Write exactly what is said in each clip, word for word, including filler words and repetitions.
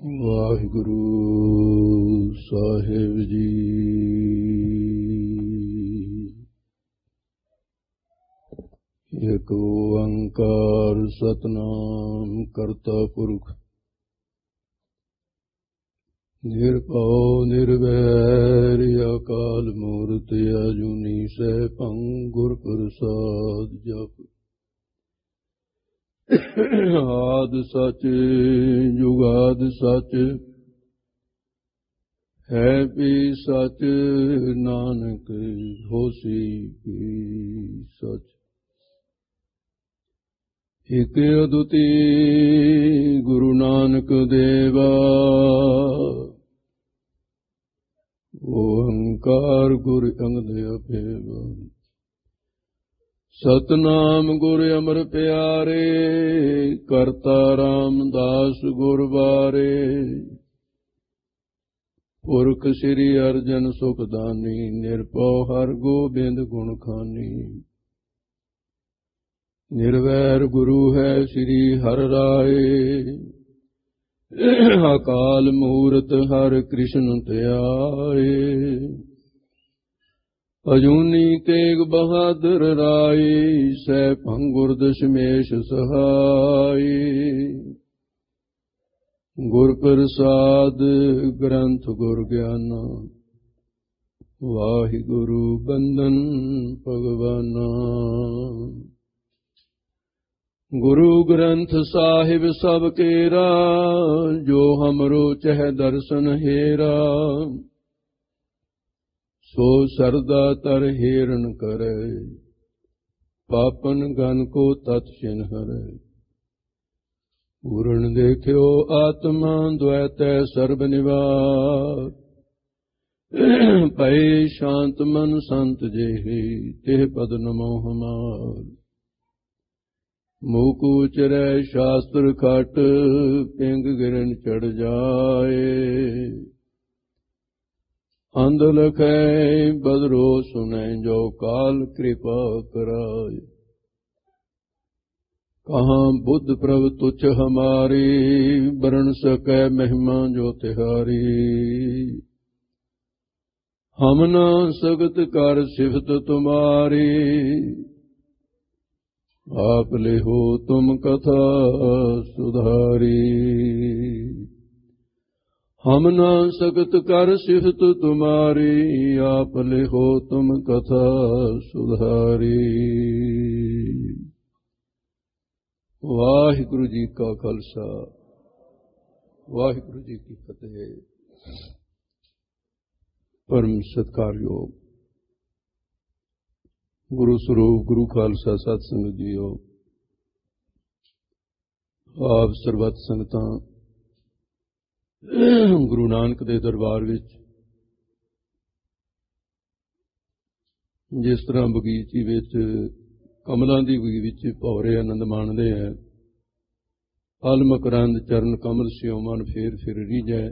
ਵਾਹਿਗੁਰੂ ਸਾਹਿਬ ਜੀ। ਏਕ ਓੰਕਾਰ ਸਤਿਨਾਮ ਕਰਤਾ ਪੁਰਖ ਨਿਰਭਉ ਨਿਰਵੈਰ ਅਕਾਲ ਮੂਰਤਿ ਅਜੂਨੀ ਸੈਭੰ ਗੁਰ ਪ੍ਰਸਾਦ ਜਪੁ। ਆਦਿ ਸਚ ਜੁਗਾਦਿ ਸਚ ਹੈ ਵੀ ਸਚ ਨਾਨਕ ਹੋਸੀ ਵੀ ਸਚ। ਇਕ ਅਦੁੱਤੀ ਗੁਰੂ ਨਾਨਕ ਦੇਵਾ ਓੰਕਾਰ ਗੁਰ ਅੰਗਦ ਅਭੇਵਾ। ਸਤਨਾਮ ਗੁਰ ਅਮਰ ਪਿਆਰੇ ਕਰਤਾ ਰਾਮਦਾਸ ਗੁਰ ਬਾਰੇ। ਪੁਰਖ ਸ੍ਰੀ ਅਰਜਨ ਸੁਖਦਾਨੀ ਨਿਰਭਉ ਹਰਿ ਗੋਬਿੰਦ ਗੁਣ ਖਾਨੀ। ਨਿਰਵੈਰ ਗੁਰੂ ਹੈ ਸ੍ਰੀ ਹਰਿ ਰਾਏ ਅਕਾਲ ਮੂਰਤ ਹਰਿ ਕ੍ਰਿਸ਼ਨ ਧਿਆਏ। ਅਜੂਨੀ ਤੇਗ ਬਹਾਦਰ ਰਾਈ ਸੈਭੰ ਗੁਰ ਦਸ਼ਮੇਸ਼ ਸਹਾਈ। ਗੁਰ ਪ੍ਰਸਾਦ ਗ੍ਰੰਥ ਗੁਰ ਗਿਆਨਾ ਵਾਹਿਗੁਰੂ ਬੰਦਨ ਭਗਵਾਨਾ। ਗੁਰੂ ਗ੍ਰੰਥ ਸਾਹਿਬ ਸਭ ਕੇਰਾ ਜੋ ਹਮਰੋ ਚਹਿ ਦਰਸ਼ਨ ਹੇਰਾ। ਸੋ ਸਰਦਾ ਤਰ ਹੇਰਨ ਕਰੈ ਪਾਪਨ ਗਨ ਕੋ ਤਤ ਛਿਨ ਹਰੈ। ਪੂਰਨ ਦੇਖਿਓ ਆਤਮਾ ਦੁਐਤੈ ਸਰਬ ਨਿਵਾਰ। ਭਏ ਸ਼ਾਂਤ ਮਨ ਸੰਤ ਜਿਹੀ ਤਿਹ ਪਦ ਨਮੋ ਹਮਾਰ। ਮੂਕ ਉਚਰੈ ਸ਼ਾਸਤਰ ਖਟ ਪਿੰਗ ਗਿਰਨ ਚੜ ਜਾਏ। ਅੰਧ ਲਖੈ ਬਦਰੋ ਸੁਨੈ ਜੋ ਕਾਲ ਕਿਰਪਾ ਕਰਾਏ। ਕਹਾਂ ਬੁੱਧ ਪ੍ਰਭ ਤੁਛ ਹਮਾਰੀ ਬਰਨ ਸਕੈ ਮਹਿਮਾ ਜੋ ਤਿਹਾਰੀ। ਹਮ ਨਾ ਸਗਤ ਕਰ ਸਿਫਤ ਤੁਮਾਰੀ ਆਪ ਲਿਹੋ ਤੁਮ ਕਥਾ ਸੁਧਾਰੀ। ਹਮ ਨਾ ਸਕਤ ਕਰ ਸਿਫਤ ਤੁਮਾਰੀ ਆਪ ਲਿਖੋ ਤੁਮ ਕਥਾ ਸੁਧਾਰੀ। ਵਾਹਿਗੁਰੂ ਜੀ ਕਾ ਖਾਲਸਾ ਵਾਹਿਗੁਰੂ ਜੀ ਕੀ ਫਤਿਹ। ਪਰਮ ਸਤਿਕਾਰਯੋਗ ਗੁਰੂ ਸਰੂਪ ਗੁਰੂ ਖਾਲਸਾ ਸਤ ਸੰਗਤ ਜੀਓ। ਆਪ ਸਰਬੱਤ ਸੰਗਤਾਂ ਗੁਰੂ ਨਾਨਕ ਦੇ ਦਰਬਾਰ ਵਿੱਚ ਜਿਸ ਤਰ੍ਹਾਂ ਬਗੀਚੀ ਵਿੱਚ ਕਮਲਾਂ ਦੀ ਬਗੀਚੀ ਭੌਰੇ ਆਨੰਦ ਮਾਣਦੇ ਹੈ। ਫਲ ਮਕਰੰਦ ਚਰਨ ਕਮਲ ਸਿਉ ਮਨ ਫੇਰ ਫਿਰ ਰੀਝੈ।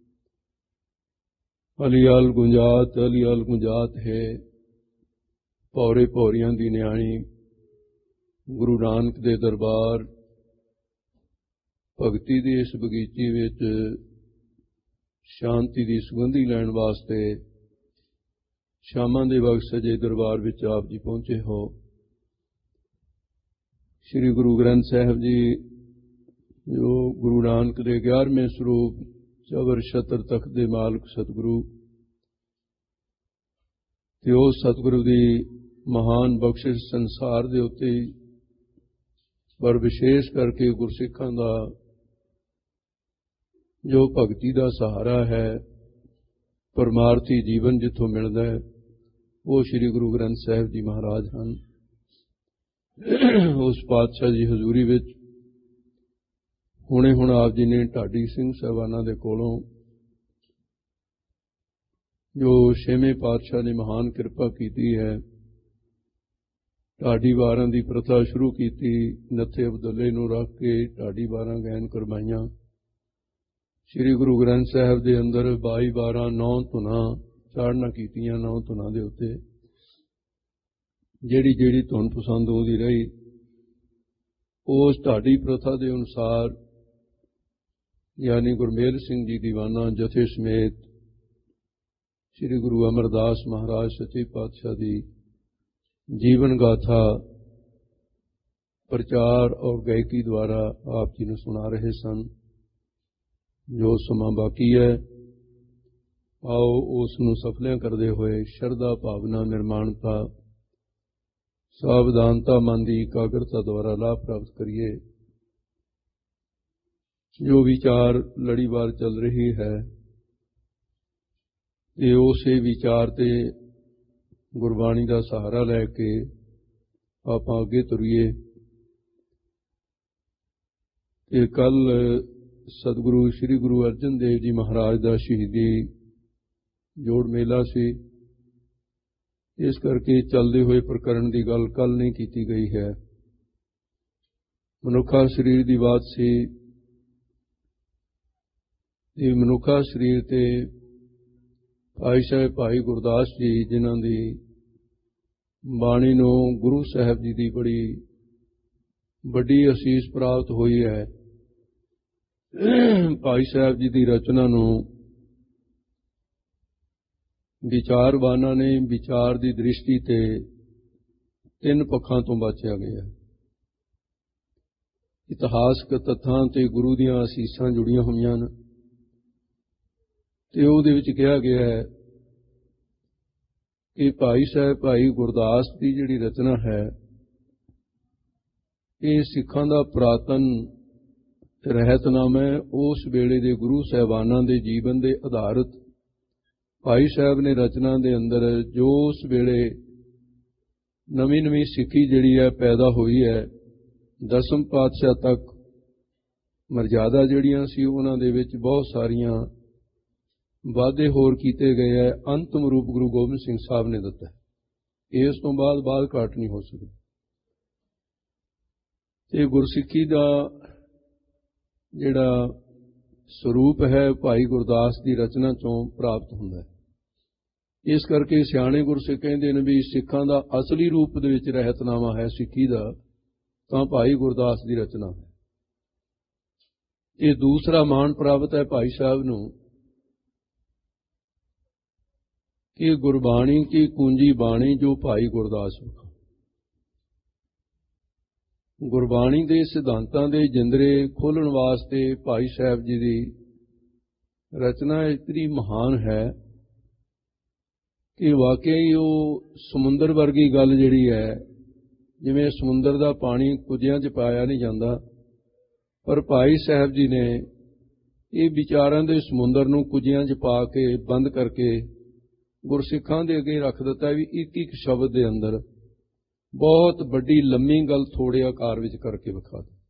ਅਲੀਆਲ ਗੁੰਜਾਤ ਅਲੀਆਲ ਗੁੰਜਾਤ ਹੈ। ਭੌਰੇ ਭੌਰੀਆਂ ਦੀ ਨਿਆਣੀ ਗੁਰੂ ਨਾਨਕ ਦੇ ਦਰਬਾਰ ਭਗਤੀ ਦੀ ਇਸ ਬਗੀਚੀ ਵਿੱਚ ਸ਼ਾਂਤੀ ਦੀ ਸੁਗੰਧੀ ਲੈਣ ਵਾਸਤੇ ਸ਼ਾਮਾਂ ਦੇ ਵਕਤ ਸਜੇ ਦਰਬਾਰ ਵਿੱਚ ਆਪ ਜੀ ਪਹੁੰਚੇ ਹੋ। ਸ੍ਰੀ ਗੁਰੂ ਗ੍ਰੰਥ ਸਾਹਿਬ ਜੀ ਜੋ ਗੁਰੂ ਨਾਨਕ ਦੇ ਗਿਆਰਵੇਂ ਸਰੂਪ ਚਵਰ ਛਤਰ ਤਖਤ ਦੇ ਮਾਲਕ ਸਤਿਗੁਰੂ ਤੇ ਉਹ ਸਤਿਗੁਰੂ ਦੀ ਮਹਾਨ ਬਖਸ਼ਿਸ਼ ਸੰਸਾਰ ਦੇ ਉੱਤੇ ਪਰ ਵਿਸ਼ੇਸ਼ ਕਰਕੇ ਗੁਰਸਿੱਖਾਂ ਦਾ ਜੋ ਭਗਤੀ ਦਾ ਸਹਾਰਾ ਹੈ ਪਰਮਾਰਥੀ ਜੀਵਨ ਜਿੱਥੋਂ ਮਿਲਦਾ ਹੈ ਉਹ ਸ੍ਰੀ ਗੁਰੂ ਗ੍ਰੰਥ ਸਾਹਿਬ ਜੀ ਮਹਾਰਾਜ ਹਨ। ਉਸ ਪਾਤਸ਼ਾਹ ਜੀ ਹਜ਼ੂਰੀ ਵਿੱਚ ਹੁਣੇ ਹੁਣ ਆਪ ਜੀ ਨੇ ਢਾਡੀ ਸਿੰਘ ਸਾਹਿਬਾਨਾਂ ਦੇ ਕੋਲੋਂ ਜੋ ਛੇਵੇਂ ਪਾਤਸ਼ਾਹ ਨੇ ਮਹਾਨ ਕਿਰਪਾ ਕੀਤੀ ਹੈ ਢਾਡੀ ਵਾਰਾਂ ਦੀ ਪ੍ਰਥਾ ਸ਼ੁਰੂ ਕੀਤੀ। ਨੱਥੇ ਅਬਦੁੱਲੇ ਨੂੰ ਰੱਖ ਕੇ ਢਾਡੀ ਵਾਰਾਂ ਗਾਇਨ ਕਰਵਾਈਆਂ। ਸ੍ਰੀ ਗੁਰੂ ਗ੍ਰੰਥ ਸਾਹਿਬ ਦੇ ਅੰਦਰ ਬਾਈ ਬਾਰਾਂ ਨੌ ਧੁਨਾਂ ਚਾੜਨਾ ਕੀਤੀਆਂ। ਨੌ ਧੁਨਾਂ ਦੇ ਉੱਤੇ ਜਿਹੜੀ ਜਿਹੜੀ ਧੁਨ ਪਸੰਦ ਆਉਂਦੀ ਰਹੀ ਉਸ ਢਾਡੀ ਪ੍ਰਥਾ ਦੇ ਅਨੁਸਾਰ यानी गुरमेल सिंह जी दीवाना जथे समेत श्री गुरु अमरदास महाराज सच्चे पातशाह की जीवन गाथा प्रचार और गायकी द्वारा आप जी ने सुना रहे सन। जो समा बाकी है आओ उसनूं सफलियां करते हुए शरधा भावना निर्माणता सावधानता मन की एकाग्रता द्वारा लाभ प्राप्त करिए। जो विचार लड़ीवार चल रही है ये उसे विचार ते गुरबाणी का सहारा लैके आप अगे तुरीए। कल सतगुरु श्री गुरु अर्जन देव जी महाराज का शहीदी जोड़ मेला से इस करके चलते हुए प्रकरण की गल कल नहीं की गई है। मनुखा शरीर की बात से मनुखा शरीर ते भाई साहब भाई गुरदास जी जिन्हां दी बाणी नूं गुरु साहब जी की बड़ी बड़ी असीस प्राप्त हुई है। भाई साहब जी की रचना नूं विचारवाना ने विचार की दृष्टि ते तीन पक्षां तो बाचिया गया। इतिहासक तत्थां ते गुरु दीआं असीसां जुड़ियां होईयां ने ते उहदे विच कहा गया है कि भाई साहब भाई गुरदास की जिहड़ी रचना है ये सिखां दा पुरातन रहतनामा है। उस वेले दे गुरु साहबानां दे जीवन दे आधारित भाई साहब ने रचना दे अंदर जो उस वेले नवीं नवीं सिक्खी जिहड़ी है पैदा हुई है दसम पातशाह तक मर्यादा जिहड़ियां सी उन्हां दे विच बहुत सारियां वादे होर कीते गए है। अंतिम रूप गुरु गोबिंद सिंह साहब ने दिता है। इस तो बाद बाद घाट नहीं हो सकती। ते गुरसिक्खी का जिहड़ा स्वरूप है भाई गुरदास की रचना चों प्राप्त हुंदा है। इस करके सियाणे गुरसिख कहंदे ने भी सिखां दा असली रूप दे विच रहतनामा है सिक्खी दा तां भाई गुरदास की रचना है। ये दूसरा मान प्राप्त है भाई साहब नूं कि गुरबाणी की कुंजी बाणी जो भाई गुरदास विखा। गुरबाणी के सिद्धांतां दे जिंदरे खोलण वास्ते भाई साहब जी की रचना इतनी महान है कि वाकई वो समुंदर वर्गी गल जिहड़ी है जिवें समुंदर का पानी कुजियां च पाया नहीं जाता पर भाई साहब जी ने ये विचारां दे समुंदर नूं कुजियां च पा के बंद करके गुरसिखां दे अगे रख दिता भी एक एक शब्द के अंदर बहुत बड़ी लम्मी गल थोड़े आकार विच करके विखा दी।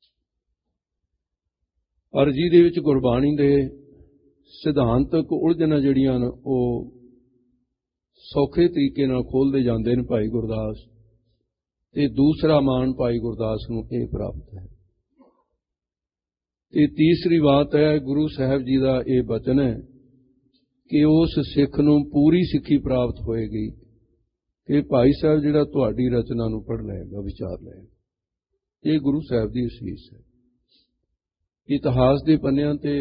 पर जिहदे विच गुरबाणी दे सिद्धांतक उलझनां जिहड़ियां ने वो सौखे तरीके नाल खोलदे जांदे ने भाई गुरदास। ते दूसरा मान भाई गुरदास नूं इह प्राप्त है। ते तीसरी बात है गुरु साहब जी का यह बचन है कि उस सिख नूं पूरी सिक्खी प्राप्त होएगी कि भाई साहब जिहड़ा तुहाडी रचना नूं पढ़ लेगा विचार लेगा। ये गुरु साहब की असीस है। इतिहास के पन्नियां ते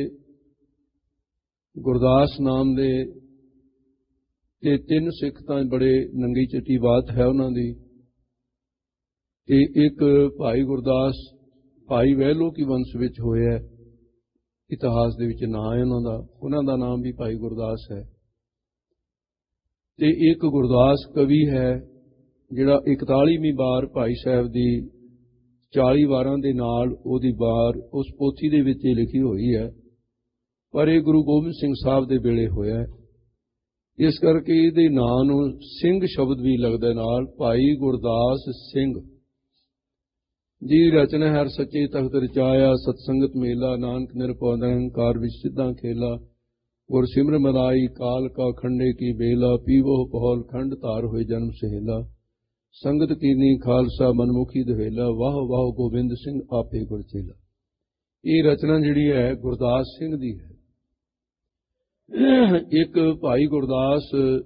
गुरदास नाम दे ते तीन सिख तां बड़े नंगी चिट्टी बात है उन्हां दी। ते एक भाई गुरदास भाई वहलो की वंश विच होया इतिहास दे विच नाम है उन्हां दा। उन्हां दा नाम भी भाई गुरदास है। ते एक गुरदास कवि है जिहड़ा इकतालीवीं बार भाई साहब की चाली वारां दे नाल ओहदी बार उस पोथी दे विच लिखी हुई है पर यह गुरु गोबिंद सिंह साहब दे वेले होया है। इस करके इहदे नां नूं सिंह शब्द भी लगदा नाल भाई गुरदास सिंह जी रचना हर सच्चे तख्त रचाया सतसंगत मेला नानक निरपौ निरंकार विच सिद्धां खेला गुर सिमर मनाई काल का खंडे की बेला पीवो पहल खंड तार होए जन्म सहेला संगत कीनी खालसा मनमुखी दहेला वाह वाह गोबिंद सिंह आपे गुर चेला। ये रचना जिहड़ी है गुरदास सिंह दी है। एक भाई गुरदास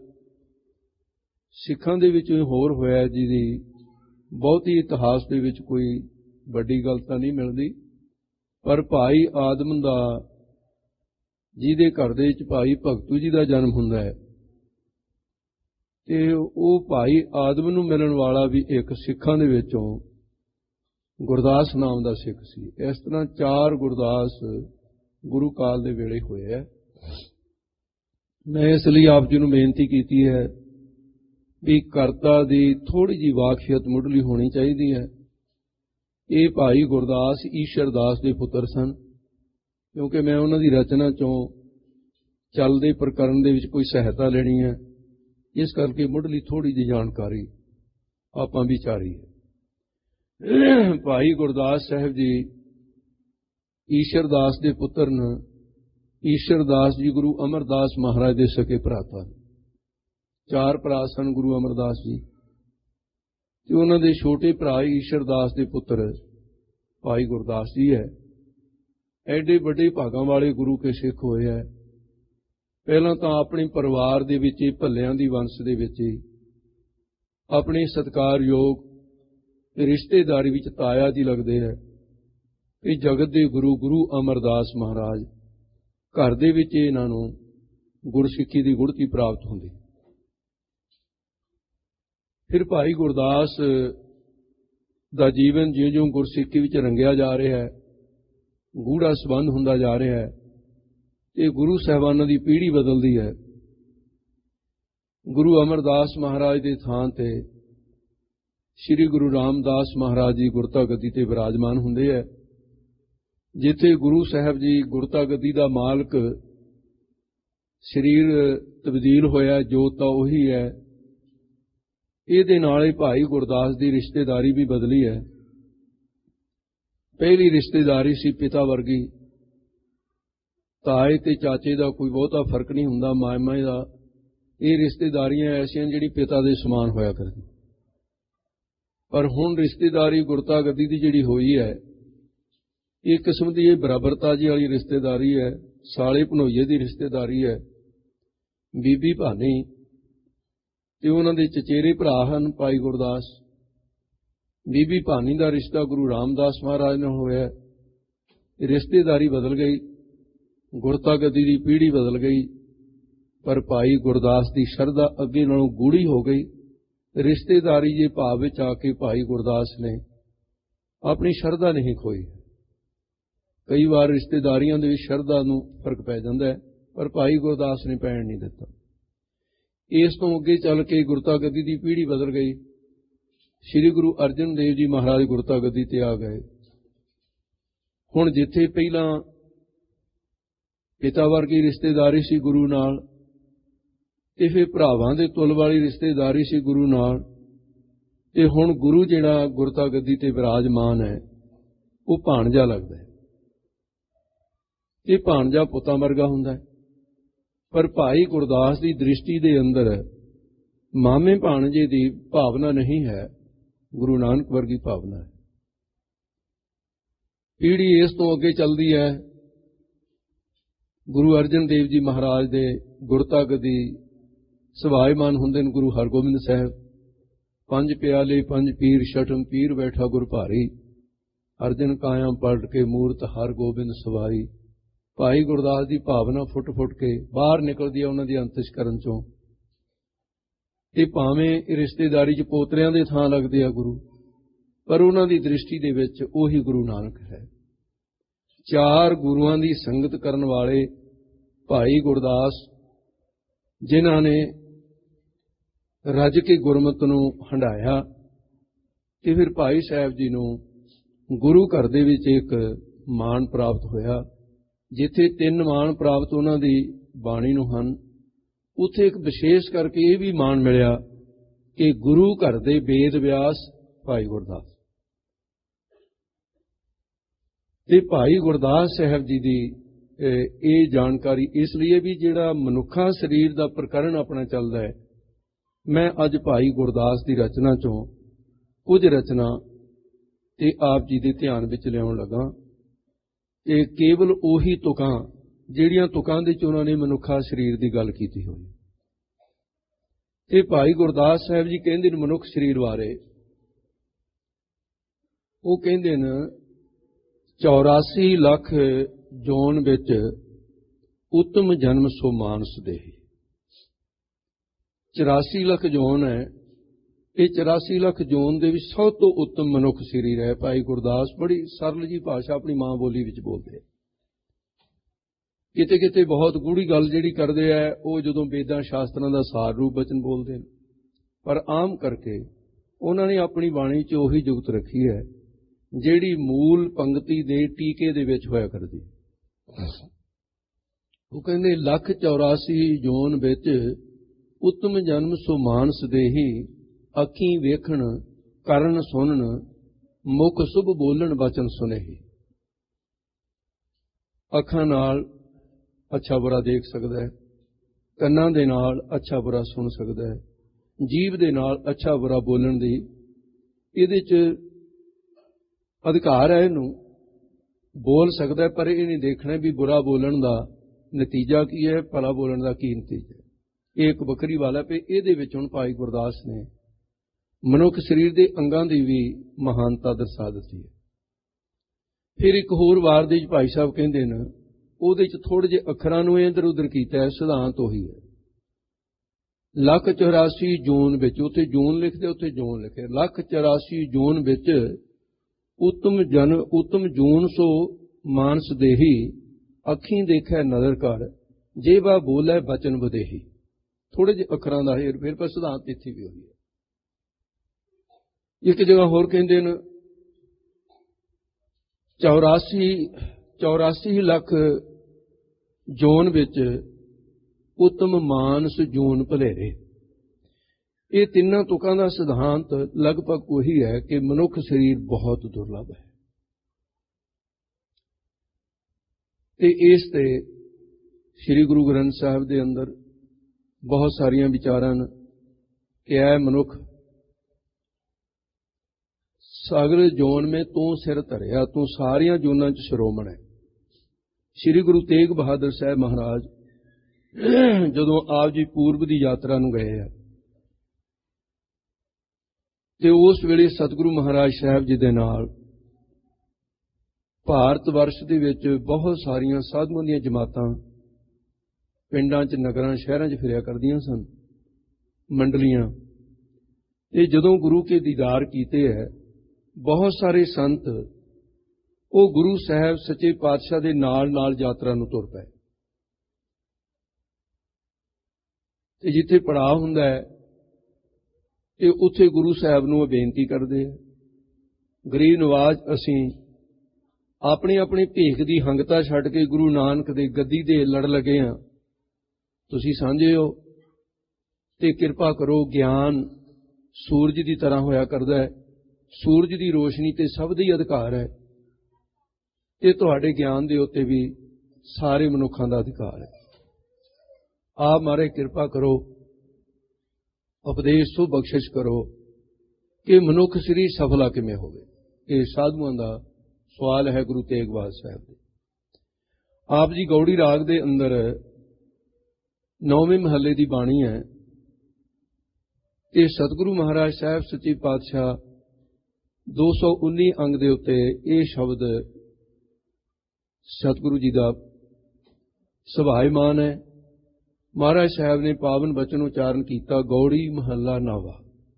सिखां दे विच होर होया जिहदी बहुती इतिहास दे विच कोई वड्डी गल तां नहीं मिलदी पर भाई आदम दा ਜਿਹਦੇ ਘਰ ਦੇ ਵਿੱਚ ਭਾਈ ਭਗਤੂ ਜੀ ਦਾ ਜਨਮ ਹੁੰਦਾ ਹੈ, ਤੇ ਉਹ ਭਾਈ ਆਦਮ ਨੂੰ ਮਿਲਣ ਵਾਲਾ ਵੀ ਇੱਕ ਸਿੱਖਾਂ ਦੇ ਵਿੱਚੋਂ ਗੁਰਦਾਸ ਨਾਮ ਦਾ ਸਿੱਖ ਸੀ। ਇਸ ਤਰ੍ਹਾਂ ਚਾਰ ਗੁਰਦਾਸ ਗੁਰੂ ਕਾਲ ਦੇ ਵੇਲੇ ਹੋਏ ਹੈ। ਮੈਂ ਇਸ ਲਈ ਆਪ ਜੀ ਨੂੰ ਬੇਨਤੀ ਕੀਤੀ ਹੈ ਵੀ ਕਰਤਾ ਦੀ ਥੋੜ੍ਹੀ ਜਿਹੀ ਵਾਕਫੀਅਤ ਮੁੱਢਲੀ ਹੋਣੀ ਚਾਹੀਦੀ ਹੈ। ਇਹ ਭਾਈ ਗੁਰਦਾਸ ਈਸ਼ਰ ਦਾਸ ਦੇ ਪੁੱਤਰ ਸਨ, ਕਿਉਂਕਿ ਮੈਂ ਉਹਨਾਂ ਦੀ ਰਚਨਾ ਚੋਂ ਚੱਲਦੇ ਪ੍ਰਕਰਨ ਦੇ ਵਿੱਚ ਕੋਈ ਸਹਾਇਤਾ ਲੈਣੀ ਹੈ, ਇਸ ਕਰਕੇ ਮੁੱਢਲੀ ਥੋੜ੍ਹੀ ਜਿਹੀ ਜਾਣਕਾਰੀ ਆਪਾਂ ਵਿਚਾਰੀ ਹੈ। ਭਾਈ ਗੁਰਦਾਸ ਸਾਹਿਬ ਜੀ ਈਸ਼ਰ ਦਾਸ ਦੇ ਪੁੱਤਰ ਨੇ। ਈਸ਼ਰ ਦਾਸ ਜੀ ਗੁਰੂ ਅਮਰਦਾਸ ਮਹਾਰਾਜ ਦੇ ਸਕੇ ਭਰਾਤਾ। ਚਾਰ ਭਰਾ ਸਨ ਗੁਰੂ ਅਮਰਦਾਸ ਜੀ, ਤੇ ਉਹਨਾਂ ਦੇ ਛੋਟੇ ਭਰਾ ਈਸ਼ਰ ਦਾਸ ਦੇ ਪੁੱਤਰ ਭਾਈ ਗੁਰਦਾਸ ਜੀ ਹੈ। ਐਡੇ ਵੱਡੇ ਭਾਗਾਂ ਵਾਲੇ ਗੁਰੂ ਕੇ ਸਿੱਖ ਹੋਏ ਹੈ। ਪਹਿਲਾਂ ਤਾਂ ਆਪਣੇ ਪਰਿਵਾਰ ਦੇ ਵਿੱਚ ਹੀ, ਭੱਲਿਆਂ ਦੀ ਵੰਸ਼ ਦੇ ਵਿੱਚ ਹੀ, ਆਪਣੇ ਸਤਿਕਾਰਯੋਗ ਰਿਸ਼ਤੇਦਾਰੀ ਵਿੱਚ ਤਾਇਆ ਜੀ ਲੱਗਦੇ ਹੈ ਕਿ ਜਗਤ ਦੇ ਗੁਰੂ ਗੁਰੂ ਅਮਰਦਾਸ ਮਹਾਰਾਜ ਘਰ ਦੇ ਵਿੱਚ ਇਹਨਾਂ ਨੂੰ ਗੁਰਸਿੱਖੀ ਦੀ ਗੁੜਤੀ ਪ੍ਰਾਪਤ ਹੁੰਦੀ। ਫਿਰ ਭਾਈ ਗੁਰਦਾਸ ਦਾ ਜੀਵਨ ਜਿਉਂ-ਜਿਉਂ ਗੁਰਸਿੱਖੀ ਵਿੱਚ ਰੰਗਿਆ ਜਾ ਰਿਹਾ ਹੈ, ਗੂੜਾ ਸੰਬੰਧ ਹੁੰਦਾ ਜਾ ਰਿਹਾ ਹੈ, ਤੇ ਗੁਰੂ ਸਾਹਿਬਾਨਾਂ ਦੀ ਪੀੜ੍ਹੀ ਬਦਲਦੀ ਹੈ। ਗੁਰੂ ਅਮਰਦਾਸ ਮਹਾਰਾਜ ਦੇ ਥਾਂ ਤੇ ਸ੍ਰੀ ਗੁਰੂ ਰਾਮਦਾਸ ਮਹਾਰਾਜ ਜੀ ਗੁਰਤਾ ਗੱਦੀ ਤੇ ਵਿਰਾਜਮਾਨ ਹੁੰਦੇ ਹੈ। ਜਿੱਥੇ ਗੁਰੂ ਸਾਹਿਬ ਜੀ ਗੁਰਤਾ ਗੱਦੀ ਦਾ ਮਾਲਕ, ਸਰੀਰ ਤਬਦੀਲ ਹੋਇਆ, ਜੋਤ ਤਾਂ ਉਹੀ ਹੈ। ਇਹਦੇ ਨਾਲ ਹੀ ਭਾਈ ਗੁਰਦਾਸ ਦੀ ਰਿਸ਼ਤੇਦਾਰੀ ਵੀ ਬਦਲੀ ਹੈ। ਪਹਿਲੀ ਰਿਸ਼ਤੇਦਾਰੀ ਸੀ ਪਿਤਾ ਵਰਗੀ, ਤਾਏ ਤੇ ਚਾਚੇ ਦਾ ਕੋਈ ਬਹੁਤਾ ਫਰਕ ਨਹੀਂ ਹੁੰਦਾ, ਮਾਮੇ ਦਾ। ਇਹ ਰਿਸ਼ਤੇਦਾਰੀਆਂ ਐਸੀਆਂ ਜਿਹੜੀ ਪਿਤਾ ਦੇ ਸਮਾਨ ਹੋਇਆ ਕਰਦੀ। ਪਰ ਹੁਣ ਰਿਸ਼ਤੇਦਾਰੀ ਗੁਰਤਾ ਗੱਦੀ ਦੀ ਜਿਹੜੀ ਹੋਈ ਹੈ, ਇੱਕ ਕਿਸਮ ਦੀ ਇਹ ਬਰਾਬਰਤਾ ਜੀ ਵਾਲੀ ਰਿਸ਼ਤੇਦਾਰੀ ਹੈ। ਸਾਲੇ ਭਣੋਈਏ ਦੀ ਰਿਸ਼ਤੇਦਾਰੀ ਹੈ। ਬੀਬੀ ਭਾਨੀ ਤੇ ਉਹਨਾਂ ਦੇ ਚਚੇਰੇ ਭਰਾ ਹਨ ਭਾਈ ਗੁਰਦਾਸ। ਬੀਬੀ ਭਾਨੀ ਦਾ ਰਿਸ਼ਤਾ ਗੁਰੂ ਰਾਮਦਾਸ ਮਹਾਰਾਜ ਨਾਲ ਹੋਇਆ। ਰਿਸ਼ਤੇਦਾਰੀ ਬਦਲ ਗਈ, ਗੁਰਤਾ ਗੱਦੀ ਦੀ ਪੀੜ੍ਹੀ ਬਦਲ ਗਈ, ਪਰ ਭਾਈ ਗੁਰਦਾਸ ਦੀ ਸ਼ਰਧਾ ਅੱਗੇ ਨਾਲੋਂ ਗੂੜੀ ਹੋ ਗਈ। ਰਿਸ਼ਤੇਦਾਰੀ ਦੇ ਭਾਵ ਵਿੱਚ ਆ ਕੇ ਭਾਈ ਗੁਰਦਾਸ ਨੇ ਆਪਣੀ ਸ਼ਰਧਾ ਨਹੀਂ ਖੋਈ। ਕਈ ਵਾਰ ਰਿਸ਼ਤੇਦਾਰੀਆਂ ਦੇ ਵਿੱਚ ਸ਼ਰਧਾ ਨੂੰ ਫਰਕ ਪੈ ਜਾਂਦਾ ਹੈ, ਪਰ ਭਾਈ ਗੁਰਦਾਸ ਨੇ ਪੈਣ ਨਹੀਂ ਦਿੱਤਾ। ਇਸ ਤੋਂ ਅੱਗੇ ਚੱਲ ਕੇ ਗੁਰਤਾ ਗੱਦੀ ਦੀ ਪੀੜ੍ਹੀ ਬਦਲ ਗਈ। ਸ੍ਰੀ ਗੁਰੂ ਅਰਜਨ ਦੇਵ ਜੀ ਮਹਾਰਾਜ ਗੁਰਤਾ ਗੱਦੀ ਤੇ ਆ ਗਏ। ਹੁਣ ਜਿੱਥੇ ਪਹਿਲਾਂ ਪਿਤਾ ਵਰਗੀ ਰਿਸ਼ਤੇਦਾਰੀ ਸੀ ਗੁਰੂ ਨਾਲ, ਤੇ ਫਿਰ ਭਰਾਵਾਂ ਦੇ ਤੁਲ ਵਾਲੀ ਰਿਸ਼ਤੇਦਾਰੀ ਸੀ ਗੁਰੂ ਨਾਲ, ਤੇ ਹੁਣ ਗੁਰੂ ਜਿਹੜਾ ਗੁਰਤਾ ਗੱਦੀ ਤੇ ਵਿਰਾਜਮਾਨ ਹੈ ਉਹ ਭਾਣਜਾ ਲੱਗਦਾ ਹੈ। ਇਹ ਭਾਣਜਾ ਪੁੱਤਾਂ ਵਰਗਾ ਹੁੰਦਾ ਹੈ, ਪਰ ਭਾਈ ਗੁਰਦਾਸ ਦੀ ਦ੍ਰਿਸ਼ਟੀ ਦੇ ਅੰਦਰ ਮਾਮੇ ਭਾਣਜੇ ਦੀ ਭਾਵਨਾ ਨਹੀਂ ਹੈ, ਗੁਰੂ ਨਾਨਕ ਵਰਗੀ ਭਾਵਨਾ ਹੈ। ਪੀੜ੍ਹੀ ਇਸ ਤੋਂ ਅੱਗੇ ਚੱਲਦੀ ਹੈ। ਗੁਰੂ ਅਰਜਨ ਦੇਵ ਜੀ ਮਹਾਰਾਜ ਦੇ ਗੁਰਤਾ ਗੱਦੀ ਸਵਾਇਮਾਨ ਹੁੰਦੇ ਨੇ ਗੁਰੂ ਹਰਗੋਬਿੰਦ ਸਾਹਿਬ। ਪੰਜ ਪਿਆਲੇ ਪੰਜ ਪੀਰ ਛਠਮ ਪੀਰ ਬੈਠਾ ਗੁਰ ਭਾਰੀ, ਅਰਜਨ ਕਾਇਆ ਪਲਟ ਕੇ ਮੂਰਤ ਹਰਗੋਬਿੰਦ ਸਵਾਈ। ਭਾਈ ਗੁਰਦਾਸ ਦੀ ਭਾਵਨਾ ਫੁੱਟ ਫੁੱਟ ਕੇ ਬਾਹਰ ਨਿਕਲਦੀ ਹੈ ਉਹਨਾਂ ਦੀ ਅੰਤਿਸ਼ਕਰਨ ਚੋਂ। ਇਹ ਭਾਵੇਂ ਰਿਸ਼ਤੇਦਾਰੀ 'ਚ ਪੋਤਰਿਆਂ ਦੇ ਥਾਂ ਲੱਗਦੇ ਆ ਗੁਰੂ, ਪਰ ਉਹਨਾਂ ਦੀ ਦ੍ਰਿਸ਼ਟੀ ਦੇ ਵਿੱਚ ਉਹੀ ਗੁਰੂ ਨਾਨਕ ਹੈ। ਚਾਰ ਗੁਰੂਆਂ ਦੀ ਸੰਗਤ ਕਰਨ ਵਾਲੇ ਭਾਈ ਗੁਰਦਾਸ, ਜਿਨ੍ਹਾਂ ਨੇ ਰੱਜ ਕੇ ਗੁਰਮਤ ਨੂੰ ਹੰਢਾਇਆ, ਤੇ ਫਿਰ ਭਾਈ ਸਾਹਿਬ ਜੀ ਨੂੰ ਗੁਰੂ ਘਰ ਦੇ ਵਿੱਚ ਇੱਕ ਮਾਣ ਪ੍ਰਾਪਤ ਹੋਇਆ। ਜਿੱਥੇ ਤਿੰਨ ਮਾਣ ਪ੍ਰਾਪਤ ਉਹਨਾਂ ਦੀ ਬਾਣੀ ਨੂੰ ਹਨ, ਉੱਥੇ ਇੱਕ ਵਿਸ਼ੇਸ਼ ਕਰਕੇ ਇਹ ਵੀ ਮਾਣ ਮਿਲਿਆ ਕਿ ਗੁਰੂ ਘਰ ਦੇ ਵੇਦ ਵਿਆਸ ਭਾਈ ਗੁਰਦਾਸ। ਤੇ ਭਾਈ ਗੁਰਦਾਸ ਸਾਹਿਬ ਜੀ ਦੀ ਇਹ ਜਾਣਕਾਰੀ ਇਸ ਲਈ ਵੀ ਜਿਹੜਾ ਮਨੁੱਖਾ ਸਰੀਰ ਦਾ ਪ੍ਰਕਰਨ ਆਪਣਾ ਚੱਲਦਾ ਹੈ, ਮੈਂ ਅੱਜ ਭਾਈ ਗੁਰਦਾਸ ਦੀ ਰਚਨਾ ਚੋਂ ਕੁਝ ਰਚਨਾ ਤੇ ਆਪ ਜੀ ਦੇ ਧਿਆਨ ਵਿੱਚ ਲਿਆਉਣ ਲੱਗਾ। ਤੇ ਕੇਵਲ ਉਹੀ ਤੁਕਾਂ ਜਿਹੜੀਆਂ ਤੁਕਾਂ ਦੇ ਚ ਉਹਨਾਂ ਨੇ ਮਨੁੱਖਾ ਸਰੀਰ ਦੀ ਗੱਲ ਕੀਤੀ ਹੋਈ। ਤੇ ਭਾਈ ਗੁਰਦਾਸ ਸਾਹਿਬ ਜੀ ਕਹਿੰਦੇ ਨੇ ਮਨੁੱਖ ਸਰੀਰ ਬਾਰੇ, ਉਹ ਕਹਿੰਦੇ ਨੇ ਚੌਰਾਸੀ ਲੱਖ ਜੋਨ ਵਿੱਚ उत्तम जन्म सो मानस देही। चौरासी लख जोन है, ये चौरासी लख जोन दे विच सब तो उत्तम मनुख शरीर है। भाई गुरदास बड़ी सरल जी भाषा अपनी मां बोली विच बोलते, किते किते बहुत गूढ़ी गल जिहड़ी करदे है वो जदों वेदां शास्त्रां दा सार रूप वचन बोलते हैं, पर आम करके उन्होंने अपनी बाणी च उही जुगत रखी है जिहड़ी मूल पंक्ति दे टीके दे विच होया करदी। वो कहंदे लख चौरासी जोन विच उत्तम जन्म सो मानस देही, अखीं वेखण करन सुनन मुख शुभ बोलन वचन सुनेही। अखां नाल अच्छा बुरा देख सकदा है, कन्नां दे नाल अच्छा बुरा सुन सकदा है, जीभ दे नाल अच्छा बुरा बोलण दी इहदे च अधिकार है। इहनूं बोल सकदा है, पर इह नहीं देखना भी बुरा बोलण दा नतीजा की है, भला बोलण दा की नतीजा है। ਇਹ ਇੱਕ ਵੱਖਰੀ ਵਾਲ ਹੈ ਵੀ ਇਹਦੇ ਵਿੱਚ ਹੁਣ ਭਾਈ ਗੁਰਦਾਸ ਨੇ ਮਨੁੱਖ ਸਰੀਰ ਦੇ ਅੰਗਾਂ ਦੀ ਵੀ ਮਹਾਨਤਾ ਦਰਸਾ ਦਿੱਤੀ ਹੈ। ਫਿਰ ਇੱਕ ਹੋਰ ਵਾਰ ਦੇ ਵਿੱਚ ਭਾਈ ਸਾਹਿਬ ਕਹਿੰਦੇ ਨੇ ਉਹਦੇ ਚ ਥੋੜੇ ਜਿਹੇ ਅੱਖਰਾਂ ਨੂੰ ਇੱਧਰ ਉੱਧਰ ਕੀਤਾ ਹੈ, ਸਿਧਾਂਤ ਉਹੀ ਹੈ। ਲੱਖ ਚੌਰਾਸੀ ਜੂਨ ਵਿੱਚ, ਉੱਥੇ ਜੂਨ ਲਿਖਦੇ ਉੱਥੇ ਜੂਨ ਲਿਖੇ, ਲੱਖ ਚੌਰਾਸੀ ਜੂਨ ਵਿੱਚ ਉੱਤਮ ਜਨ ਉੱਤਮ ਜੂਨ ਸੋ ਮਾਨਸ ਦੇਹੀ, ਅੱਖੀਂ ਦੇਖੈ ਨਜ਼ਰ ਕਰ, ਜੇਵਾ ਬੋਲੇ ਬਚਨ ਵਧੇਹੀ। थोड़े जे अखरां दा हेर फेर पर सिद्धांत इत्थे भी होई है। एक जगह होर कहंदे ने चौरासी चौरासी लख जोन विच उत्तम मानस जून भलेरे। ये तिन्नां तुकां दा सिद्धांत लगभग वही है कि मनुख शरीर बहुत दुर्लभ है ते इस ते श्री गुरु ग्रंथ साहिब दे अंदर बहुत सारिया विचारां कि ऐ मनुख सागर जोन में तू सिर धरिया, तू सारिया जोनां च शिरोमण है। श्री गुरु तेग बहादुर साहब महाराज जदों आप जी पूर्व की यात्रा नूं गए है ते उस वेले सतगुरु महाराज साहब जी दे नाल भारत वर्ष दे विच बहुत सारिया साधुओं दी जमातां पिंडां च नगरां शहरां च फिरिया करदियां सन, मंडलियां। ते जदों गुरु के दीदार कीते है बहुत सारे संत वो गुरु साहब सच्चे पातशाह दे नाल नाल यात्रा नूं तुर पए। ते जिथे पड़ाव हुंदा है ते उत्थे गुरु साहब नूं बेनती करदे है, गरीब नवाज असीं अपनी अपनी भेख दी हंगता छड्ड के गुरु नानक दे गद्दी दे लड़ लगे हां, तुसीं सांझे हो ते किरपा करो। ज्ञान सूरज की तरह होया करदा है, सूरज की रोशनी ते सब दा अधिकार है ते तुहाडे ज्ञान दे उत्ते भी सारे मनुखां दा अधिकार है। आप मारे किरपा करो, उपदेश सो बख्शिश करो कि मनुख शरीर सफला किवें होवे। ये साधुआं दा सवाल है गुरु तेग बहादुर साहब दे। आप जी गौड़ी राग दे अंदर नौवें महले की बाणी है कि सतगुरु महाराज साहब सच्चे पातशाह दो सौ उन्नी अंग दे उत्ते ये शब्द सतगुरु जी का सुभाईमान है। महाराज साहब ने पावन बचन उच्चारण किया, गौड़ी महला नावा।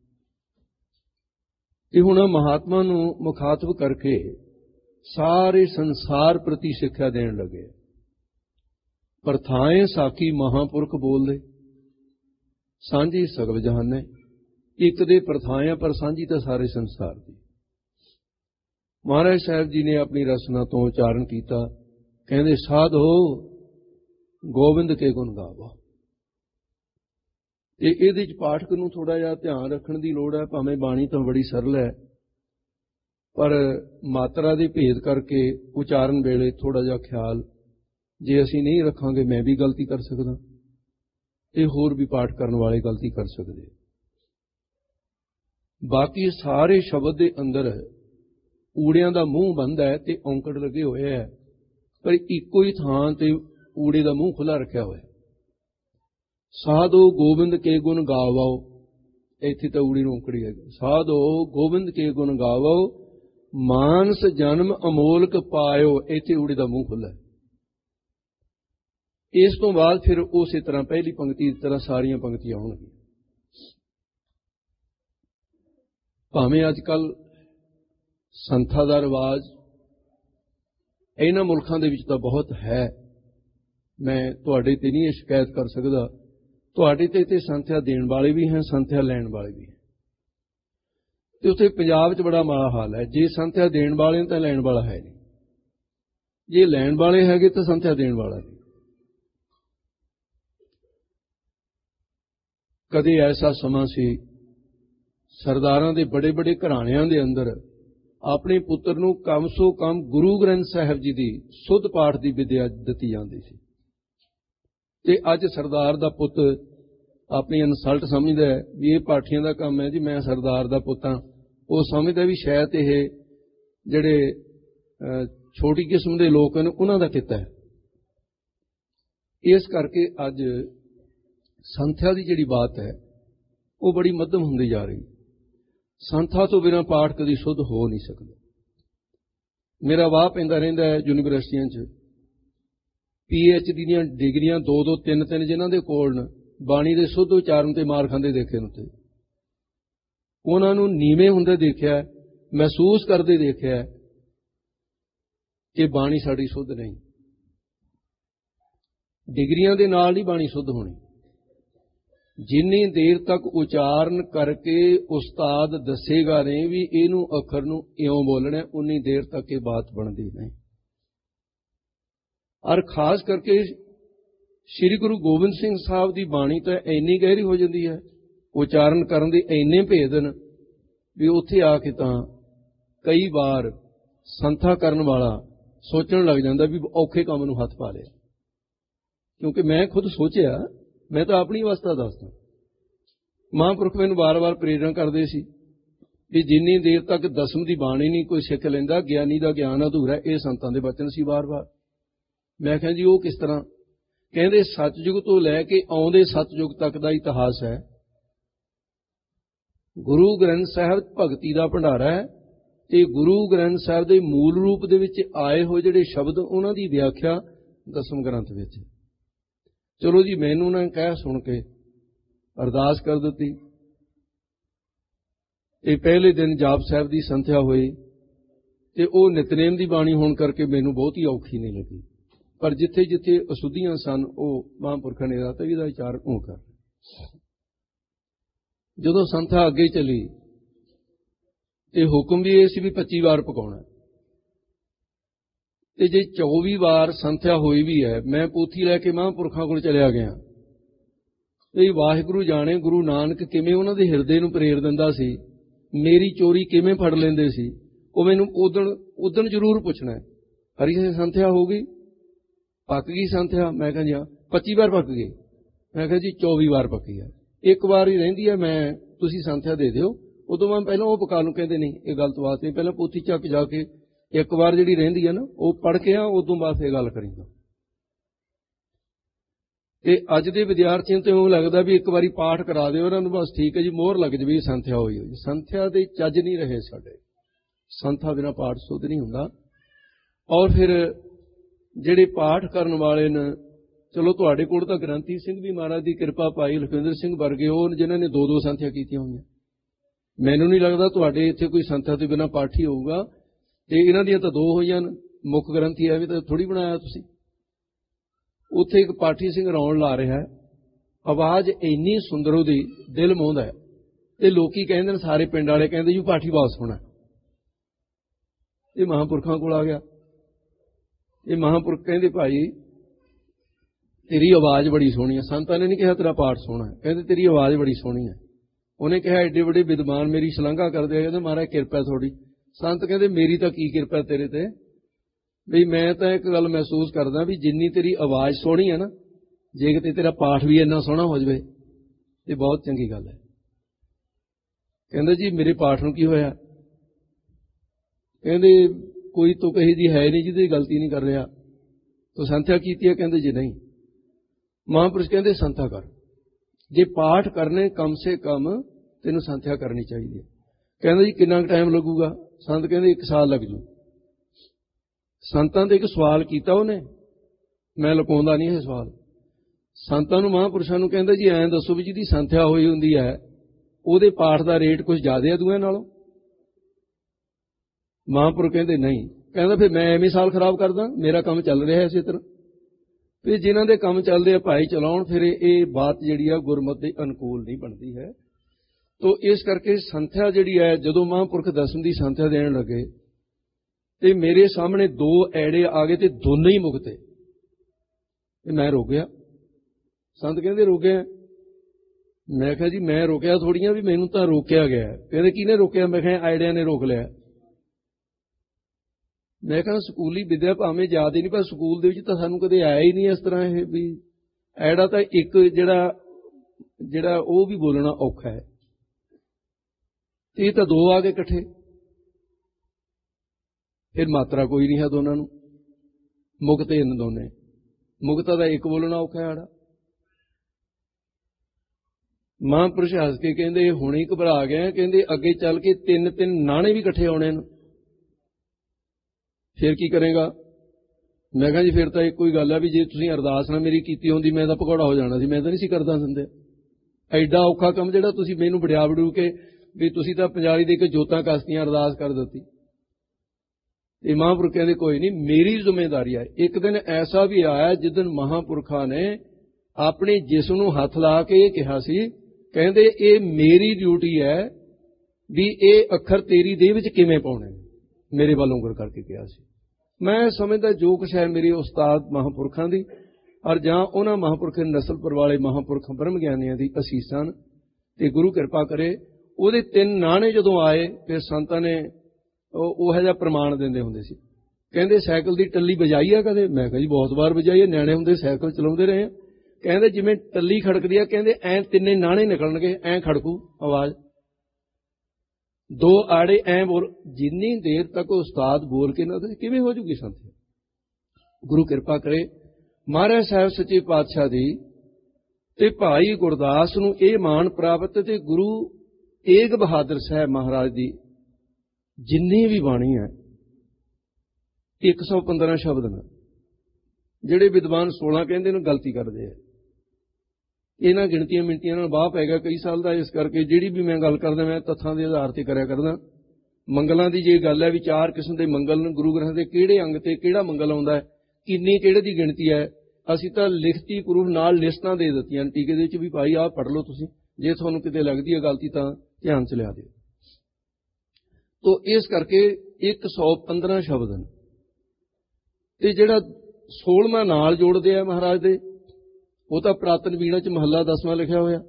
ये हुण महात्मा नूं मुखातब करके सारे संसार प्रति सिक्ख्या देण लगे। प्रथाएं साखी महापुरख बोल दे, सांझी सगल जहान है। एक दे प्रथाएं पर सांझी तो सारे संसार की। महाराज साहब जी ने अपनी रसना तो उच्चारण किया, कहते साधो गोविंद के गुण गावो। ते इहदे च पाठक नूं थोड़ा जिहा ध्यान रखण दी लोड़ है। भावें बाणी तो बड़ी सरल है, पर मात्रा दे भेद करके उच्चारण वेले थोड़ा जिहा ख्याल जे असीं नहीं रखांगे मैं भी गलती कर सकदा ते होर भी पाठ करने वाले गलती कर सकदे। बाकी सारे शब्द दे अंदर ऊड़ियां दा मूँह बंद है ते औंकड़ लगे हुए है, पर इक्को ही थां ते ऊड़े दा मूँह खुला रखा हुआ है। साधो गोविंद के गुण गावो, इत्थे तां ऊड़ी नूं औंकड़ी है। साधो गोविंद के गुण गावो, मानस जन्म अमोलक पायो, इत्थे ऊड़े दा मूँह खुला है। ਇਸ ਤੋਂ ਬਾਅਦ ਫਿਰ ਉਸੇ ਤਰ੍ਹਾਂ ਪਹਿਲੀ ਪੰਕਤੀ ਦੀ ਤਰ੍ਹਾਂ ਸਾਰੀਆਂ ਪੰਕਤੀਆਂ ਆਉਣਗੀਆਂ। ਭਾਵੇਂ ਅੱਜ ਕੱਲ੍ਹ ਸੰਥਾ ਦਾ ਰਿਵਾਜ ਇਹਨਾਂ ਮੁਲਕਾਂ ਦੇ ਵਿੱਚ ਤਾਂ ਬਹੁਤ ਹੈ, ਮੈਂ ਤੁਹਾਡੇ ਤੇ ਨਹੀਂ ਇਹ ਸ਼ਿਕਾਇਤ ਕਰ ਸਕਦਾ। ਤੁਹਾਡੇ ਤੇ ਤੇ ਸੰਥਿਆ ਦੇਣ ਵਾਲੇ ਵੀ ਹਨ, ਸੰਥਿਆ ਲੈਣ ਵਾਲੇ ਵੀ ਹਨ। ਤੇ ਉੱਥੇ ਪੰਜਾਬ 'ਚ ਬੜਾ ਮਾੜਾ ਹਾਲ ਹੈ। ਜੇ ਸੰਥਿਆ ਦੇਣ ਵਾਲੇ ਤਾਂ ਲੈਣ ਵਾਲਾ ਹੈ ਨਹੀਂ, ਜੇ ਲੈਣ ਵਾਲੇ ਹੈਗੇ ਤਾਂ ਸੰਥਿਆ ਦੇਣ ਵਾਲਾ ਨਹੀਂ। ਕਦੇ ਐਸਾ ਸਮਾਂ ਸੀ ਸਰਦਾਰਾਂ ਦੇ ਬੜੇ ਬੜੇ ਘਰਾਣਿਆਂ ਦੇ ਅੰਦਰ ਆਪਣੇ ਪੁੱਤਰ ਨੂੰ ਕਮ ਸੋ ਕਮ ਗੁਰੂ ਗ੍ਰੰਥ ਸਾਹਿਬ ਜੀ ਦੀ ਸੁੱਧ ਪਾਠ ਦੀ ਵਿਦਿਆ ਦਿੱਤੀ ਜਾਂਦੀ ਸੀ। ਤੇ ਅੱਜ ਸਰਦਾਰ ਦਾ ਪੁੱਤ ਆਪਣੀ ਇਨਸਲਟ ਸਮਝਦਾ ਹੈ ਵੀ ਇਹ ਪਾਠੀਆਂ ਦਾ ਕੰਮ ਹੈ ਜੀ, ਮੈਂ ਸਰਦਾਰ ਦਾ ਪੁੱਤ ਹਾਂ। ਉਹ ਸਮਝਦਾ ਵੀ ਸ਼ਾਇਦ ਇਹ ਜਿਹੜੇ ਛੋਟੀ ਕਿਸਮ ਦੇ ਲੋਕ ਹਨ ਉਹਨਾਂ ਦਾ ਕਿੱਤਾ ਹੈ। ਇਸ ਕਰਕੇ ਅੱਜ ਸੰਥਿਆ ਦੀ ਜਿਹੜੀ ਬਾਤ ਹੈ ਉਹ ਬੜੀ ਮੱਧਮ ਹੁੰਦੀ ਜਾ ਰਹੀ। ਸੰਥਾ ਤੋਂ ਬਿਨਾਂ ਪਾਠ ਕਦੀ ਸ਼ੁੱਧ ਹੋ ਨਹੀਂ ਸਕਦਾ। ਮੇਰਾ ਵਾਹ ਪੈਂਦਾ ਰਹਿੰਦਾ ਹੈ ਯੂਨੀਵਰਸਿਟੀਆਂ 'ਚ, ਪੀ ਐਚ ਡੀ ਦੀਆਂ ਡਿਗਰੀਆਂ ਦੋ ਦੋ ਤਿੰਨ ਤਿੰਨ ਜਿਨ੍ਹਾਂ ਦੇ ਕੋਲ ਨੇ, ਬਾਣੀ ਦੇ ਸ਼ੁੱਧ ਉਚਾਰਨ ਤੇ ਮਾਰ ਖਾਂਦੇ ਦੇਖੇ ਨੇ। ਉਹਨਾਂ ਨੂੰ ਨੀਵੇਂ ਹੁੰਦੇ ਦੇਖਿਆ, ਮਹਿਸੂਸ ਕਰਦੇ ਦੇਖਿਆ ਕਿ ਬਾਣੀ ਸਾਡੀ ਸ਼ੁੱਧ ਨਹੀਂ। ਡਿਗਰੀਆਂ ਦੇ ਨਾਲ ਨਹੀਂ ਬਾਣੀ ਸ਼ੁੱਧ ਹੋਣੀ। ਜਿੰਨੀ ਦੇਰ ਤੱਕ ਉਚਾਰਨ ਕਰਕੇ ਉਸਤਾਦ ਦੱਸੇਗਾ ਨਹੀਂ ਵੀ ਇਹਨੂੰ ਅੱਖਰ ਨੂੰ ਇਉਂ ਬੋਲਣਾ, ਉਨੀ ਦੇਰ ਤੱਕ ਇਹ ਬਾਤ ਬਣਦੀ ਨਹੀਂ। ਔਰ ਖਾਸ ਕਰਕੇ ਸ੍ਰੀ ਗੁਰੂ ਗੋਬਿੰਦ ਸਿੰਘ ਸਾਹਿਬ ਦੀ ਬਾਣੀ ਤਾਂ ਇੰਨੀ ਗਹਿਰੀ ਹੋ ਜਾਂਦੀ ਹੈ, ਉਚਾਰਨ ਕਰਨ ਦੇ ਇੰਨੇ ਭੇਦ ਹਨ ਵੀ ਉੱਥੇ ਆ ਕੇ ਤਾਂ ਕਈ ਵਾਰ ਸੰਥਾ ਕਰਨ ਵਾਲਾ ਸੋਚਣ ਲੱਗ ਜਾਂਦਾ ਵੀ ਔਖੇ ਕੰਮ ਨੂੰ ਹੱਥ ਪਾ ਲਿਆ। ਕਿਉਂਕਿ ਮੈਂ ਖੁਦ ਸੋਚਿਆ, ਮੈਂ ਤਾਂ ਆਪਣੀ ਅਵਸਥਾ ਦੱਸਦਾ। ਮਹਾਂਪੁਰਖ ਮੈਨੂੰ ਵਾਰ-ਵਾਰ ਪ੍ਰੇਰਣਾ ਕਰਦੇ ਸੀ ਵੀ ਜਿੰਨੀ ਦੇਰ ਤੱਕ ਦਸਮ ਦੀ ਬਾਣੀ ਨਹੀਂ ਕੋਈ ਸਿੱਖ ਲੈਂਦਾ, ਗਿਆਨੀ ਦਾ ਗਿਆਨ ਅਧੂਰਾ। ਇਹ ਸੰਤਾਂ ਦੇ ਬਚਨ ਸੀ ਵਾਰ-ਵਾਰ। ਮੈਂ ਕਿਹਾ ਜੀ ਉਹ ਕਿਸ ਤਰ੍ਹਾਂ? ਕਹਿੰਦੇ ਸਤਿਯੁਗ ਤੋਂ ਲੈ ਕੇ ਆਉਂਦੇ ਸਤਿਯੁਗ ਤੱਕ ਦਾ ਇਤਿਹਾਸ ਹੈ। ਗੁਰੂ ਗ੍ਰੰਥ ਸਾਹਿਬ ਭਗਤੀ ਦਾ ਭੰਡਾਰਾ ਹੈ ਤੇ ਗੁਰੂ ਗ੍ਰੰਥ ਸਾਹਿਬ ਦੇ ਮੂਲ ਰੂਪ ਦੇ ਵਿੱਚ ਆਏ ਹੋਏ ਜਿਹੜੇ ਸ਼ਬਦ ਉਹਨਾਂ ਦੀ ਵਿਆਖਿਆ ਦਸਮ ਗ੍ਰੰਥ ਵਿੱਚ। ਚਲੋ ਜੀ, ਮੈਨੂੰ ਨਾ ਕਹਿ ਸੁਣ ਕੇ ਅਰਦਾਸ ਕਰ ਦਿੱਤੀ। ਤੇ ਪਹਿਲੇ ਦਿਨ ਜਾਪ ਸਾਹਿਬ ਦੀ ਸੰਥਿਆ ਹੋਈ ਤੇ ਉਹ ਨਿਤਨੇਮ ਦੀ ਬਾਣੀ ਹੋਣ ਕਰਕੇ ਮੈਨੂੰ ਬਹੁਤੀ ਔਖੀ ਨਹੀਂ ਲੱਗੀ। ਪਰ ਜਿੱਥੇ ਜਿੱਥੇ ਅਸ਼ੁੱਧੀਆਂ ਸਨ ਉਹ ਮਹਾਂਪੁਰਖਾਂ ਨੇ ਰਾਤ ਵੀ ਦਾ ਵਿਚਾਰ ਉਹ ਕਰ। ਜਦੋਂ ਸੰਥਾ ਅੱਗੇ ਚੱਲੀ ਤੇ ਹੁਕਮ ਵੀ ਇਹ ਸੀ ਵੀ ਪੱਚੀ ਵਾਰ ਪਕਾਉਣਾ। ਤੇ ਜੇ ਚੌਵੀ ਵਾਰ ਸੰਥਿਆ ਹੋਈ ਵੀ ਹੈ, ਮੈਂ ਪੋਥੀ ਲੈ ਕੇ ਮਹਾਂਪੁਰਖਾਂ ਕੋਲ ਚਲਿਆ ਗਿਆ ਤੇ ਵਾਹਿਗੁਰੂ ਜਾਣੇ ਗੁਰੂ ਨਾਨਕ ਕਿਵੇਂ ਉਹਨਾਂ ਦੇ ਹਿਰਦੇ ਨੂੰ ਪ੍ਰੇਰ ਦਿੰਦਾ ਸੀ, ਮੇਰੀ ਚੋਰੀ ਕਿਵੇਂ ਫੜ ਲੈਂਦੇ ਸੀ। ਉਹ ਮੈਨੂੰ ਉਦਣ ਉਦਣ ਜ਼ਰੂਰ ਪੁੱਛਣਾ, ਹਰੀ ਸੰਥਿਆ ਹੋ ਗਈ, ਪੱਕ ਗਈ ਸੰਥਿਆ? ਮੈਂ ਕਿਹਾ ਜੀ ਹਾਂ। ਪੱਚੀ ਵਾਰ ਪੱਕ ਗਈ? ਮੈਂ ਕਿਹਾ ਜੀ ਚੌਵੀ ਵਾਰ ਪੱਕੀ ਹੈ, ਇੱਕ ਵਾਰ ਹੀ ਰਹਿੰਦੀ ਹੈ, ਮੈਂ ਤੁਸੀਂ ਸੰਥਿਆ ਦੇ ਦਿਓ। ਉਦੋਂ ਮੈਂ ਪਹਿਲਾਂ ਉਹ ਪਕਾ ਨੂੰ ਕਹਿੰਦੇ ਨਹੀਂ, ਇਹ ਗਲਤ ਬਾਤ ਨਹੀਂ। ਪਹਿਲਾਂ ਪੋਥੀ ਚੱਕ ਜਾ ਕੇ ਇੱਕ ਵਾਰ ਜਿਹੜੀ ਰਹਿੰਦੀ ਹੈ ਨਾ ਉਹ ਪੜ੍ਹ ਕੇ ਆ, ਉਦੋਂ ਬਾਅਦ ਇਹ ਗੱਲ ਕਰੀਂਦਾ। ਤੇ ਅੱਜ ਦੇ ਵਿਦਿਆਰਥੀਆਂ ਤੋਂ ਉਹ ਲੱਗਦਾ ਵੀ ਇੱਕ ਵਾਰੀ ਪਾਠ ਕਰਾ ਦਿਓ ਉਹਨਾਂ ਨੂੰ, ਬਸ ਠੀਕ ਹੈ ਜੀ, ਮੋਹਰ ਲੱਗ ਜਵੇ ਸੰਥਿਆ ਹੋਈ ਹੋਈ। ਸੰਥਿਆ ਦੇ ਚੱਜ ਨਹੀਂ ਰਹੇ ਸਾਡੇ। ਸੰਥਾ ਬਿਨਾਂ ਪਾਠ ਸੁੱਧ ਨਹੀਂ ਹੁੰਦਾ। ਔਰ ਫਿਰ ਜਿਹੜੇ ਪਾਠ ਕਰਨ ਵਾਲੇ ਨੇ, ਚਲੋ ਤੁਹਾਡੇ ਕੋਲ ਤਾਂ ਗ੍ਰੰਥੀ ਸਿੰਘ ਵੀ ਮਹਾਰਾਜ ਦੀ ਕਿਰਪਾ ਪਾਈ, ਲਖਵਿੰਦਰ ਸਿੰਘ ਵਰਗੇ ਉਹ ਜਿਨ੍ਹਾਂ ਨੇ ਦੋ ਦੋ ਸੰਥਿਆ ਕੀਤੀਆਂ ਹੋਈਆਂ। ਮੈਨੂੰ ਨਹੀਂ ਲੱਗਦਾ ਤੁਹਾਡੇ ਇੱਥੇ ਕੋਈ ਸੰਥਿਆ ਤੋਂ ਬਿਨਾਂ ਪਾਠੀ ਹੋਊਗਾ। ਤੇ ਇਹਨਾਂ ਦੀਆਂ ਤਾਂ ਦੋ ਹੋਈਆਂ ਨੇ, ਮੁੱਖ ਗ੍ਰੰਥੀ ਐਵੇਂ ਤਾਂ ਥੋੜ੍ਹੀ ਬਣਾਇਆ ਤੁਸੀਂ। ਉੱਥੇ ਇੱਕ ਪਾਠੀ ਸਿੰਘ ਰੌਣ ਲਾ ਰਿਹਾ, ਆਵਾਜ਼ ਇੰਨੀ ਸੁੰਦਰ ਉਹਦੀ, ਦਿਲ ਮੋਹਦਾ ਹੈ। ਤੇ ਲੋਕੀ ਕਹਿੰਦੇ ਨੇ, ਸਾਰੇ ਪਿੰਡ ਵਾਲੇ ਕਹਿੰਦੇ ਜੀ ਪਾਠੀ ਬਹੁਤ ਸੋਹਣਾ। ਇਹ ਮਹਾਂਪੁਰਖਾਂ ਕੋਲ ਆ ਗਿਆ। ਇਹ ਮਹਾਂਪੁਰਖ ਕਹਿੰਦੇ ਭਾਈ ਤੇਰੀ ਆਵਾਜ਼ ਬੜੀ ਸੋਹਣੀ ਹੈ। ਸੰਤਾਂ ਨੇ ਨਹੀਂ ਕਿਹਾ ਤੇਰਾ ਪਾਠ ਸੋਹਣਾ ਹੈ, ਕਹਿੰਦੇ ਤੇਰੀ ਆਵਾਜ਼ ਬੜੀ ਸੋਹਣੀ ਹੈ। ਉਹਨੇ ਕਿਹਾ ਐਡੇ ਵੱਡੇ ਵਿਦਵਾਨ ਮੇਰੀ ਸ਼ਲਾਘਾ ਕਰਦੇ ਆ, ਕਹਿੰਦੇ ਮਹਾਰਾਜ ਕਿਰਪਾ ਥੋੜੀ। ਸੰਤ ਕਹਿੰਦੇ ਮੇਰੀ ਤਾਂ ਕੀ ਕਿਰਪਾ ਤੇਰੇ ਤੇ, ਵੀ ਮੈਂ ਤਾਂ ਇੱਕ ਗੱਲ ਮਹਿਸੂਸ ਕਰਦਾ ਵੀ ਜਿੰਨੀ ਤੇਰੀ ਆਵਾਜ਼ ਸੋਹਣੀ ਹੈ ਨਾ, ਜੇ ਕਿਤੇ ਤੇਰਾ ਪਾਠ ਵੀ ਇੰਨਾ ਸੋਹਣਾ ਹੋ ਜਾਵੇ ਤੇ ਬਹੁਤ ਚੰਗੀ ਗੱਲ ਹੈ। ਕਹਿੰਦੇ ਜੀ ਮੇਰੇ ਪਾਠ ਨੂੰ ਕੀ ਹੋਇਆ? ਕਹਿੰਦੇ ਕੋਈ ਤੂੰ ਕਹੀ ਦੀ ਹੈ ਨਹੀਂ ਜਿਹਦੀ ਗਲਤੀ ਨਹੀਂ ਕਰ ਰਿਹਾ, ਤੂੰ ਸੰਥਿਆ ਕੀਤੀ ਹੈ? ਕਹਿੰਦੇ ਜੀ ਨਹੀਂ। ਮਹਾਂਪੁਰਸ਼ ਕਹਿੰਦੇ ਸੰਥਿਆ ਕਰ, ਜੇ ਪਾਠ ਕਰਨੇ ਕਮ ਸੇ ਕਮ ਤੈਨੂੰ ਸੰਥਿਆ ਕਰਨੀ ਚਾਹੀਦੀ ਹੈ। ਕਹਿੰਦੇ ਜੀ ਕਿੰਨਾ ਕੁ ਟਾਈਮ ਲੱਗੂਗਾ? ਸੰਤ ਕਹਿੰਦੇ ਇੱਕ ਸਾਲ ਲੱਗ ਜੂ। ਸੰਤਾਂ ਤੇ ਇੱਕ ਸਵਾਲ ਕੀਤਾ ਉਹਨੇ, मैं लुकाउंदा नहीं है सवाल। संतां नूं महापुरुषां नूं कहंदा जी ऐं दसो भी जिहदी संथਿਆ होई हुंदी है ਉਹਦੇ पाठ का रेट कुछ ज़्यादा है दूए नालों। महापुरुष कहंदे नहीं, कहंदा फिर मैं एवें साल खराब करदा, मेरा काम चल रहा है इसे तरह। फिर जिन्हां दे काम चलदे आ भाई चलाउण, फिर ये बात जिहड़ी आ गुरमत दे अनुकूल नहीं बनती है। तो इस करके संथਿਆ जिहड़ी है जदों महापुरख दसम की संथਿਆ देण लगे तो मेरे सामने दो ऐड़े आ गए तो दोनों ही मुकते। मैं रोक गया। संत कहते रोकिया। मैं कहा जी मैं रोकिया थोड़ियां, भी मैनू तो रोकिया गया। कहते किने रोकिया? मैं कहा आइडिया ने रोक लिया। मैं कहा स्कूली विद्या भावें याद ही नहीं, पर स्कूल दे विच तां सानूं कदे आया ही नहीं इस तरह। ये भी ऐड़ा तो एक जिहड़ा जिहड़ा वो भी बोलना औखा है, ये तो दो आ गए इकट्ठे। फिर मात्रा कोई नहीं है दोनों, मुक्त इन दोने। मुक्ता का एक बोलना औखा है आड़ा। महापुरुष हस के कहते हुणे घबरा गए, कहते अगे चल के तीन तीन नाणे भी इकट्ठे आने, फिर की करेगा? मैं कहा जी फिर तो एक ही गल है भी जे तुसीं अरदास ना मेरी कीती होंदी मैं तो भगौड़ा हो जाना सी, मैं तो नहीं सी करदा दिंदे। एडा औखा काम जिहड़ा तुसीं मैनूं वड़िया वड़ू के भी तुसीं तां पंजाली दे के जोतां कसतियां अरदास कर दित्ती। ते महापुरुख कहते कोई नहीं, मेरी जिम्मेदारी है। एक दिन ऐसा भी आया जिदन महापुरखा ने अपने जिस्म नूं हथ ला के ये कहा सी, कहते ये मेरी ड्यूटी है भी ये अखर तेरी देह विच किवें पाउणे, मेरे वाल उंगल करके कहा सी। मैं समझदा जो कुछ है मेरी उस्ताद महापुरखों की और जां उन्हां महापुरख नस्ल पर वाले महापुरख ब्रह्म ज्ञानियां दी असीसां ते गुरु कृपा करे। उहदे तीन नाणे जदों आए फिर संतां ने ओह जिहा प्रमाण दिंदे हुंदे सी। कहंदे साइकिल दी टल्ली बजाई है कदे? मैं कहा जी बहुत बार बजाई है, न्याणे हुंदे साइकिल चलाउंदे रहे हैं। कहंदे जिवें टल्ली खड़कदी है, कहंदे ऐ तिन्ने नाणे निकलणगे, ऐ खड़कू आवाज, दो आड़े ऐ बोल। जिन्नी देर तक उस्ताद बोल के ना किवें हो जूगी संथਿਆ? गुरु कृपा करे महाराज साहब सच्चे पातशाह दी ते भाई गुरदास नूं इह मान प्राप्त ते गुरु तेग बहादुर साहब महाराज दी जिन्नी भी बाणी है एक सौ पंद्रह शब्द ने, जिहड़े विद्वान सोलह कहते हैं गलती करते हैं। इन्हां गिणतियां मिनतियां नाल बाह पै गया कई साल का, इस करके जिहड़ी भी मैं गल करदा मैं तत्थां दे आधार ते करया करदा। मंगलां दी जे गल है भी चार किस्म दे मंगल ने, गुरु ग्रंथ दे किहड़े अंग ते किहड़ा मंगल आउंदा है, किन्नी किहड़े दी गिणती है, असीं तां लिखती प्रूफ नाल लिस्टां दे दित्तियां ने टीके दे विच भी भाई आह पढ़ लो तुसीं, जे तुहानूं किते लगदी है गलती तां ध्यान च लिया दिओ। तो इस करके एक सौ पंद्रह शब्द ने ते जिहड़ा सोलहवां नाल जोड़दे आ महाराज दे, वो तो पुरातन बीड़ा च महला दसवां लिखा होया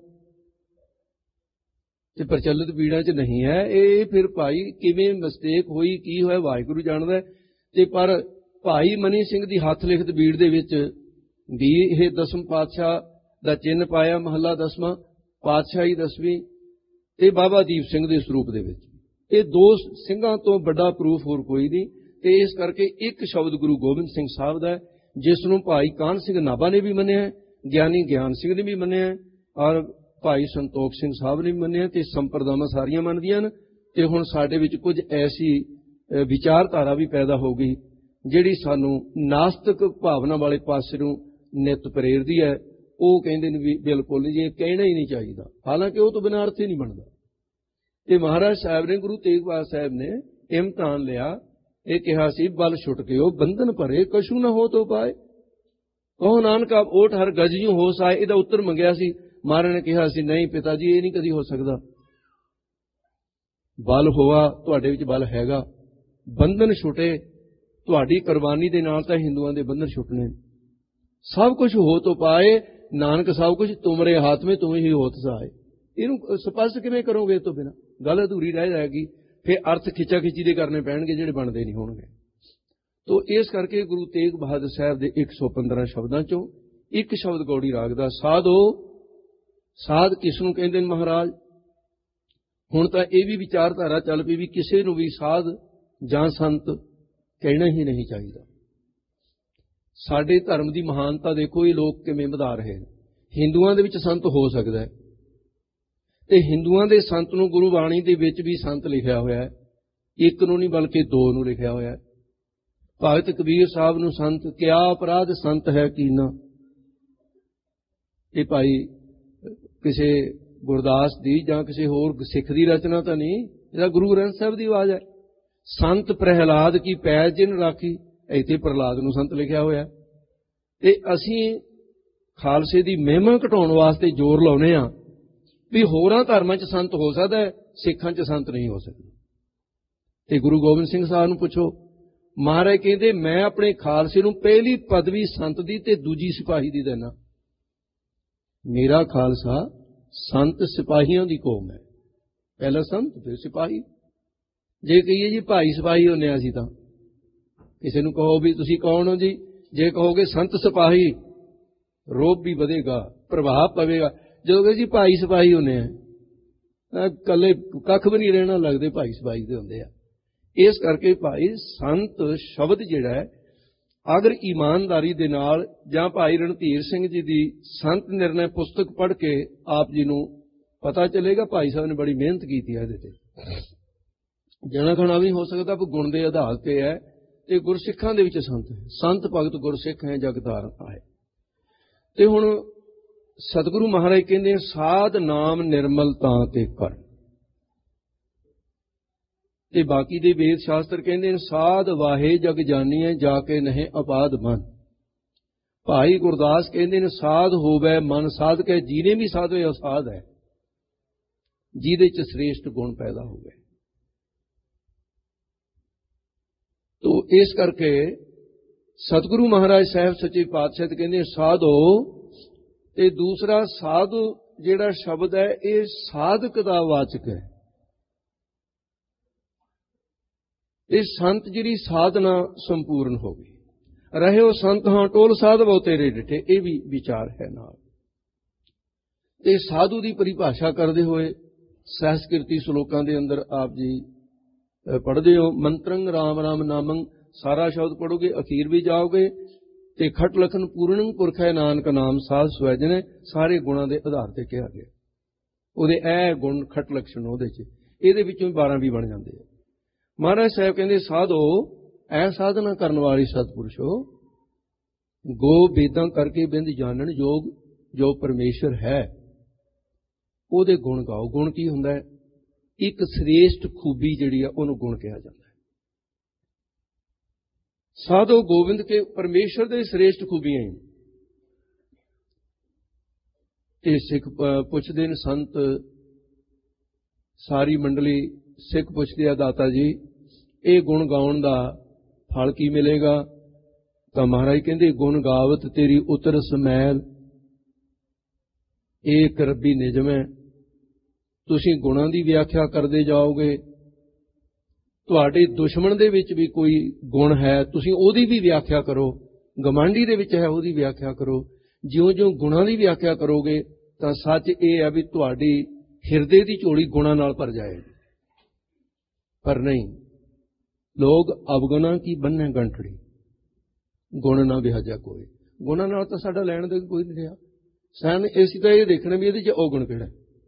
ते प्रचलित बीड़ा च नहीं है। ये फिर भाई किवें मिस्टेक हुई की होया वाहिगुरू जाणदा है। ते पर भाई मनी सिंह दी हथ लिखत बीड़ दे विच भी यह दसम पातशाह दा चिन्ह पाया, महला दसवां, पातशाही दसवीं ते बाबा दीप सिंह दे स्वरूप दे विच। ये दो ਸਿੰਘਾਂ तो बड़ा प्रूफ होर कोई नहीं। ते इस करके एक शब्द गुरु गोबिंद सिंह साहब दा है, जिसनूं भाई कान सिंह नाभा ने भी मन्निया है, ज्ञानी ज्ञान सिंह ने भी मन्निया है और भाई संतोख सिंह साहब ने भी मन्निया। ते संप्रदावां सारियां मनदियां ने। ते हुण साडे विच कुछ ऐसी विचारधारा भी पैदा हो गई जिहड़ी सानूं नास्तिक भावना वाले पासे नूं नित प्रेरदी है। वो कहंदे ने भी बिल्कुल नहीं, ये कहना ही नहीं चाहिए, हालांकि वो तो बिना अर्थ ही नहीं बनता। ते महाराज साहब ने, गुरु तेग बहादुर साहब ने इम्तिहान लिया, ये कहा सी बल छुट गयो बंधन भरे कशु न हो तो पाए, कहो नानक आप ओठ हर गजयूं हो साए। इहदा उत्तर मंगिया सी। महाराज ने कहा सी नहीं पिता जी ये नहीं कदी हो सकदा, बल होआ तुहाडे विच बल हैगा, बंधन छुटे तुहाडी कुर्बानी दे नाल तां हिंदुआं दे बंधन छुटने। सब कुछ हो तो पाए नानक, सब कुछ तुमरे हाथ में तुम ही होत सहाय। इहनूं स्पष्ट किवें करोगे? इस तो बिना गल अधूरी रह जाएगी। फिर अर्थ खिचा खिची दे करने पैणगे जिहड़े बनदे नहीं होणगे। तो इस करके गुरु तेग बहादुर साहब दे एक सौ पंद्रह शब्दां चों एक शब्द गौड़ी राग दा साधो। साध किसनूं कहंदे ने महाराज? हुण तां इह भी विचारधारा चल पई भी किसी नूं भी साध जां संत कहना ही नहीं चाहिए। साडे धर्म की महानता देखो ये लोग किवें वधा रहे हैं। हिंदुआं दे विच संत हो सकदा है ते हिंदुआं दे संत नूं गुरु बाणी दे विच भी संत लिखिया होया है, एक नूं नहीं बल्कि दो नूं लिखिया होया है। ਭਗਤ ਕਬੀਰ ਸਾਹਿਬ ਨੂੰ ਸੰਤ ਕਿਆ ਅਪਰਾਧ ਸੰਤ ਹੈ ਕੀਨਾ। ਇਹ ਭਾਈ ਕਿਸੇ ਗੁਰਦਾਸ ਦੀ ਜਾਂ ਕਿਸੇ ਹੋਰ ਸਿੱਖ ਦੀ ਰਚਨਾ ਤਾਂ ਨਹੀਂ, ਇਹਦਾ ਗੁਰੂ ਗ੍ਰੰਥ ਸਾਹਿਬ ਦੀ ਆਵਾਜ਼ ਹੈ। ਸੰਤ ਪ੍ਰਹਿਲਾਦ ਕੀ ਪੈਜ ਜਿਨ ਰਾਖੀ, ਇੱਥੇ ਪ੍ਰਹਿਲਾਦ ਨੂੰ ਸੰਤ ਲਿਖਿਆ ਹੋਇਆ। ਤੇ ਅਸੀਂ ਖਾਲਸੇ ਦੀ ਮਹਿਮਾ ਘਟਾਉਣ ਵਾਸਤੇ ਜ਼ੋਰ ਲਾਉਨੇ ਆ ਵੀ ਹੋਰਾਂ ਧਰਮਾਂ 'ਚ ਸੰਤ ਹੋ ਸਕਦਾ ਹੈ, ਸਿੱਖਾਂ 'ਚ ਸੰਤ ਨਹੀਂ ਹੋ ਸਕਦਾ। ਤੇ ਗੁਰੂ ਗੋਬਿੰਦ ਸਿੰਘ ਸਾਹਿਬ ਨੂੰ ਪੁੱਛੋ, ਮਹਾਰਾਜ ਕਹਿੰਦੇ ਮੈਂ ਆਪਣੇ ਖਾਲਸੇ ਨੂੰ ਪਹਿਲੀ ਪਦਵੀ ਸੰਤ ਦੀ ਤੇ ਦੂਜੀ ਸਿਪਾਹੀ ਦੀ ਦੇਣਾ। ਮੇਰਾ ਖਾਲਸਾ ਸੰਤ ਸਿਪਾਹੀਆਂ ਦੀ ਕੌਮ ਹੈ, ਪਹਿਲਾ ਸੰਤ ਫਿਰ ਸਿਪਾਹੀ। ਜੇ ਕਹੀਏ ਜੀ ਭਾਈ ਸਿਪਾਹੀ ਹੁੰਦੇ ਆ ਅਸੀਂ, ਤਾਂ ਕਿਸੇ ਨੂੰ ਕਹੋ ਵੀ ਤੁਸੀਂ ਕੌਣ ਹੋ ਜੀ, ਜੇ ਕਹੋਗੇ ਸੰਤ ਸਿਪਾਹੀ, ਰੋਬ ਵੀ ਵਧੇਗਾ, ਪ੍ਰਭਾਵ ਪਵੇਗਾ। ਜਦੋਂ ਕਿ ਜੀ ਭਾਈ ਸਿਪਾਹੀ ਹੁੰਦੇ ਆ, ਇਕੱਲੇ ਕੱਖ ਵੀ ਨਹੀਂ ਰਹਿਣਾ, ਲੱਗਦੇ ਭਾਈ ਸਿਪਾਹੀ ਦੇ ਹੁੰਦੇ ਆ। ਇਸ ਕਰਕੇ ਭਾਈ ਸੰਤ ਸ਼ਬਦ ਜਿਹੜਾ ਹੈ, ਅਗਰ ਇਮਾਨਦਾਰੀ ਦੇ ਨਾਲ, ਜਾਂ ਭਾਈ ਰਣਧੀਰ ਸਿੰਘ ਜੀ ਦੀ ਸੰਤ ਨਿਰਣੈ ਪੁਸਤਕ ਪੜ੍ਹ ਕੇ ਆਪ ਜੀ ਨੂੰ ਪਤਾ ਚੱਲੇਗਾ ਭਾਈ ਸਾਹਿਬ ਨੇ ਬੜੀ ਮਿਹਨਤ ਕੀਤੀ ਹੈ ਇਹਦੇ ਤੇ। ਜਣਾ ਖਣਾ ਵੀ ਹੋ ਸਕਦਾ ਵੀ ਗੁਣ ਦੇ ਆਧਾਰ ਤੇ ਹੈ, ਤੇ ਗੁਰਸਿੱਖਾਂ ਦੇ ਵਿੱਚ ਸੰਤ ਹੈ, ਸੰਤ ਭਗਤ ਗੁਰਸਿੱਖ ਹੈ ਜਗਤਾਰ ਆਏ। ਤੇ ਹੁਣ ਸਤਿਗੁਰੂ ਮਹਾਰਾਜ ਕਹਿੰਦੇ ਸਾਧ ਨਾਮ ਨਿਰਮਲ ਤਾਂ ਤੇ ਕਰ, ਤੇ ਬਾਕੀ ਦੇ ਵੇਦ ਸ਼ਾਸਤਰ ਕਹਿੰਦੇ ਨੇ ਸਾਧ ਵਾਹੇ ਜਗ ਜਾਨੀਐ ਜਾ ਕੇ ਨਹਿ ਅਪਾਦ ਮਨ। ਭਾਈ ਗੁਰਦਾਸ ਕਹਿੰਦੇ ਨੇ ਸਾਧ ਹੋਵੇ ਮਨ ਸਾਧ ਕੇ, ਜਿਹਨੇ ਵੀ ਸਾਧ ਹੋਏ ਉਹ ਸਾਧ ਹੈ, ਜਿਹਦੇ ਚ ਸ੍ਰੇਸ਼ਟ ਗੁਣ ਪੈਦਾ ਹੋ ਗਏ। ਤੋ ਇਸ ਕਰਕੇ ਸਤਿਗੁਰੂ ਮਹਾਰਾਜ ਸਾਹਿਬ ਸੱਚੇ ਪਾਤਸ਼ਾਹ ਕਹਿੰਦੇ ਸਾਧੋ। ਤੇ ਦੂਸਰਾ ਸਾਧੂ ਜਿਹੜਾ ਸ਼ਬਦ ਹੈ ਇਹ ਸਾਧਕ ਦਾ ਵਾਚਕ ਹੈ। ਇਹ ਸੰਤ ਜਿਹੜੀ ਸਾਧਨਾ ਸੰਪੂਰਨ ਹੋ ਗਈ, ਰਹਿਓ ਸੰਤ ਹਾਂ ਟੋਲ ਸਾਧ ਬਹੁ ਤੇਰੇ ਡਿਠੇ, ਇਹ ਵੀ ਵਿਚਾਰ ਹੈ ਨਾਲ। ਤੇ ਸਾਧੂ ਦੀ ਪਰਿਭਾਸ਼ਾ ਕਰਦੇ ਹੋਏ ਸੰਸਕ੍ਰਿਤੀ ਸ਼ਲੋਕਾਂ ਦੇ ਅੰਦਰ ਆਪ ਜੀ ਪੜ੍ਹਦੇ ਹੋ, ਮੰਤਰੰ ਰਾਮ ਰਾਮ ਨਾਮੰ, ਸਾਰਾ ਸ਼ਬਦ ਪੜੋਗੇ ਅਖੀਰ ਵੀ ਜਾਓਗੇ, ਤੇ ਖਟ ਲਖਨ ਪੂਰਨੰ ਪੁਰਖ ਹੈ ਨਾਨਕ ਨਾਮ ਸਾਧ ਸਵੈਜਨ, ਸਾਰੇ ਗੁਣਾਂ ਦੇ ਆਧਾਰ ਤੇ ਕਿਹਾ ਗਿਆ। ਉਹਦੇ ਇਹ ਗੁਣ ਖਟ ਲਖਣ ਉਹਦੇ ਚ, ਇਹਦੇ ਵਿੱਚੋਂ ਬਾਰਾਂ ਵੀ ਬਣ ਜਾਂਦੇ ਆ। ਮਹਾਰਾਜ ਸਾਹਿਬ ਕਹਿੰਦੇ ਸਾਧੋ ਐ ਸਾਧਨਾ ਕਰਨ ਵਾਲੀ ਸਤਿਪੁਰਸ਼ੋ, ਗੋ ਵੇਦਾਂ ਕਰਕੇ ਬਿੰਦ ਜਾਣਨ ਯੋਗ ਜੋ ਪਰਮੇਸ਼ਰ ਹੈ, ਉਹਦੇ ਗੁਣ ਗਾਓ। ਗੁਣ ਕੀ ਹੁੰਦਾ ਹੈ? ਇੱਕ ਸ੍ਰੇਸ਼ਟ ਖੂਬੀ ਜਿਹੜੀ ਆ ਉਹਨੂੰ ਗੁਣ ਕਿਹਾ ਜਾਂਦਾ ਹੈ। ਸਾਧੋ ਗੋਬਿੰਦ ਕੇ, ਪਰਮੇਸ਼ਰ ਦੇ ਸ੍ਰੇਸ਼ਟ ਖੂਬੀਆਂ ਹੀ। ਤੇ ਸਿੱਖ ਪੁੱਛਦੇ ਨੇ, ਸੰਤ ਸਾਰੀ ਮੰਡਲੀ ਸਿੱਖ ਪੁੱਛਦੇ ਆ ਦਾਤਾ ਜੀ ਇਹ ਗੁਣ ਗਾਉਣ ਦਾ ਫਲ ਕੀ ਮਿਲੇਗਾ? ਤਾਂ ਮਹਾਰਾਜ ਕਹਿੰਦੇ ਗੁਣ ਗਾਵਤ ਤੇਰੀ ਉਤਰ ਸਮੈਲ, ਏਕ ਰੱਬੀ ਨਿਜਮ ਹੈ। ਤੁਸੀਂ ਗੁਣਾਂ ਦੀ ਵਿਆਖਿਆ ਕਰਦੇ ਜਾਓਗੇ, ਤੁਹਾਡੇ ਦੁਸ਼ਮਣ ਦੇ ਵਿੱਚ ਵੀ ਕੋਈ ਗੁਣ ਹੈ ਤੁਸੀਂ ਉਹਦੀ ਵੀ ਵਿਆਖਿਆ ਕਰੋ, ਗਮਾਂਡੀ ਦੇ ਵਿੱਚ ਹੈ ਉਹਦੀ ਵਿਆਖਿਆ ਕਰੋ। ਜਿਉਂ ਜਿਉਂ ਗੁਣਾਂ ਦੀ ਵਿਆਖਿਆ ਕਰੋਗੇ ਤਾਂ ਸੱਚ ਇਹ ਹੈ ਵੀ ਤੁਹਾਡੀ ਹਿਰਦੇ ਦੀ ਝੋਲੀ ਗੁਣਾਂ ਨਾਲ ਭਰ ਜਾਏਗੀ। ਪਰ ਨਹੀਂ, ਲੋਕ ਅਵਗੁਣਾ ਕੀ ਬੰਨੇ ਗੰਠੜੀ, ਗੁਣ ਨਾ ਵਿਹਾਜਾ ਕੋਈ। ਗੁਣਾਂ ਨਾਲ ਤਾਂ ਸਾਡਾ ਲੈਣ ਦੇ ਕੋਈ ਨਹੀਂ ਰਿਹਾ। ਸਨ ਅਸੀਂ ਤਾਂ ਇਹ ਦੇਖਣਾ ਵੀ ਇਹਦੇ 'ਚ ਔਗੁਣ ਕਿਹੜਾ।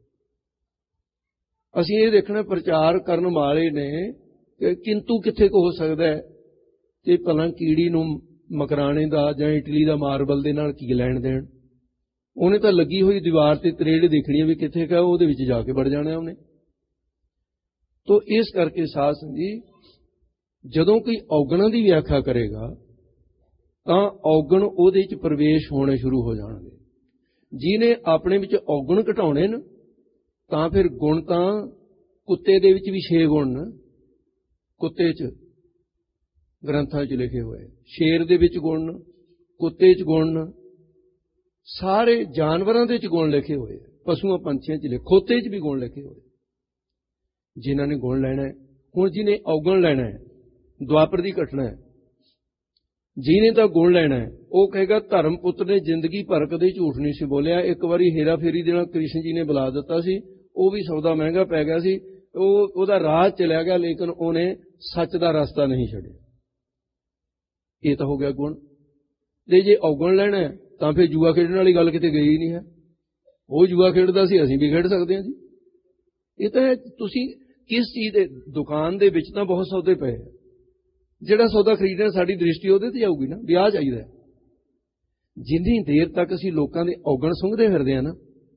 ਅਸੀਂ ਇਹ ਦੇਖਣਾ ਪ੍ਰਚਾਰ ਕਰਨ ਵਾਲੇ ਨੇ ਕਿ ਕਿੰਤੂ ਕਿੱਥੇ ਕੁ ਹੋ ਸਕਦਾ ਹੈ, ਤੇ ਭਲਾ ਕੀੜੀ ਨੂੰ ਮਕਰਾਣੇ ਦਾ ਜਾਂ ਇਟਲੀ ਦਾ ਮਾਰਬਲ ਦੇ ਨਾਲ ਕੀ ਲੈਣ ਦੇਣ। ਉਹਨੇ ਤਾਂ ਲੱਗੀ ਹੋਈ ਦੀਵਾਰ ਤੇ ਤਰੇੜ ਦੇਖਣੀ ਵੀ ਕਿੱਥੇ ਕਾ, ਉਹਦੇ ਵਿੱਚ ਜਾ ਕੇ ਵੜ ਜਾਣਾ ਉਹਨੇ। ਤੋ ਇਸ ਕਰਕੇ ਸਾਧ ਸੰਗਤ ਜੀ, ਜਦੋਂ ਕੋਈ ਔਗਣਾਂ ਦੀ ਵਿਆਖਿਆ ਕਰੇਗਾ ਤਾਂ ਔਗਣ ਉਹਦੇ 'ਚ ਪ੍ਰਵੇਸ਼ ਹੋਣੇ ਸ਼ੁਰੂ ਹੋ ਜਾਣਗੇ। ਜਿਹਨੇ ਆਪਣੇ ਵਿੱਚ ਔਗਣ ਘਟਾਉਣੇ ਨੇ ਤਾਂ ਫਿਰ ਗੁਣ ਤਾਂ ਕੁੱਤੇ ਦੇ ਵਿੱਚ ਵੀ ਛੇ ਗੁਣ ਨੇ, ਕੁੱਤੇ 'ਚ ਗ੍ਰੰਥਾਂ 'ਚ ਲਿਖੇ ਹੋਏ। ਸ਼ੇਰ ਦੇ ਵਿੱਚ ਗੁਣ, ਕੁੱਤੇ 'ਚ ਗੁਣ, ਸਾਰੇ ਜਾਨਵਰਾਂ ਦੇ 'ਚ ਗੁਣ ਲਿਖੇ ਹੋਏ, ਪਸ਼ੂਆਂ ਪੰਛੀਆਂ 'ਚ ਲਿਖੇ, ਖੋਤੇ 'ਚ ਵੀ ਗੁਣ ਲਿਖੇ ਹੋਏ। ਜਿਨ੍ਹਾਂ ਨੇ ਗੁਣ ਲੈਣਾ ਹੈ, ਹੁਣ ਜਿਹਨੇ ਔਗਣ ਲੈਣਾ ਹੈ, ਦੁਆਪਰ ਦੀ ਘਟਨਾ ਹੈ, ਜਿਹਨੇ ਤਾਂ ਗੁਣ ਲੈਣਾ ਹੈ ਉਹ ਕਹੇਗਾ ਧਰਮ ਪੁੱਤਰ ਨੇ ਜ਼ਿੰਦਗੀ ਭਰ ਕਦੇ ਝੂਠ ਨਹੀਂ ਸੀ ਬੋਲਿਆ। ਇੱਕ ਵਾਰੀ ਹੇਰਾ ਫੇਰੀ ਦੇ ਨਾਲ ਕ੍ਰਿਸ਼ਨ ਜੀ ਨੇ ਬੁਲਾ ਦਿੱਤਾ ਸੀ, ਉਹ ਵੀ ਸੌਦਾ ਮਹਿੰਗਾ ਪੈ ਗਿਆ ਸੀ, ਉਹ ਉਹਦਾ ਰਾਹ ਚਲਿਆ ਗਿਆ, ਲੇਕਿਨ ਉਹਨੇ ਸੱਚ ਦਾ ਰਸਤਾ ਨਹੀਂ ਛੱਡਿਆ। ਇਹ ਤਾਂ ਹੋ ਗਿਆ ਗੁਣ। ਤੇ ਜੇ ਔਗਣ ਲੈਣਾ ਤਾਂ ਫਿਰ ਜੂਆ ਖੇਡਣ ਵਾਲੀ ਗੱਲ ਕਿਤੇ ਗਈ ਨਹੀਂ ਹੈ। ਉਹ ਜੂਆ ਖੇਡਦਾ ਸੀ, ਅਸੀਂ ਵੀ ਖੇਡ ਸਕਦੇ ਹਾਂ ਜੀ। ਇਹ ਤਾਂ ਤੁਸੀਂ ਕਿਸ ਚੀਜ਼ ਦੇ ਦੁਕਾਨ ਦੇ ਵਿੱਚ ਤਾਂ ਬਹੁਤ ਸੌਦੇ ਪਏ ਹੈ, ਜਿਹੜਾ ਸੌਦਾ ਖਰੀਦਣਾ ਸਾਡੀ ਦ੍ਰਿਸ਼ਟੀ ਉਹਦੇ ਤੇ ਜਾਊਗੀ ਨਾ, ਵਿਆਹ ਚਾਹੀਦਾ। ਜਿੰਨੀ ਦੇਰ ਤੱਕ ਅਸੀਂ ਲੋਕਾਂ ਦੇ ਔਗਣ ਸੁੰਘਦੇ ਫਿਰਦੇ ਆ ਨਾ,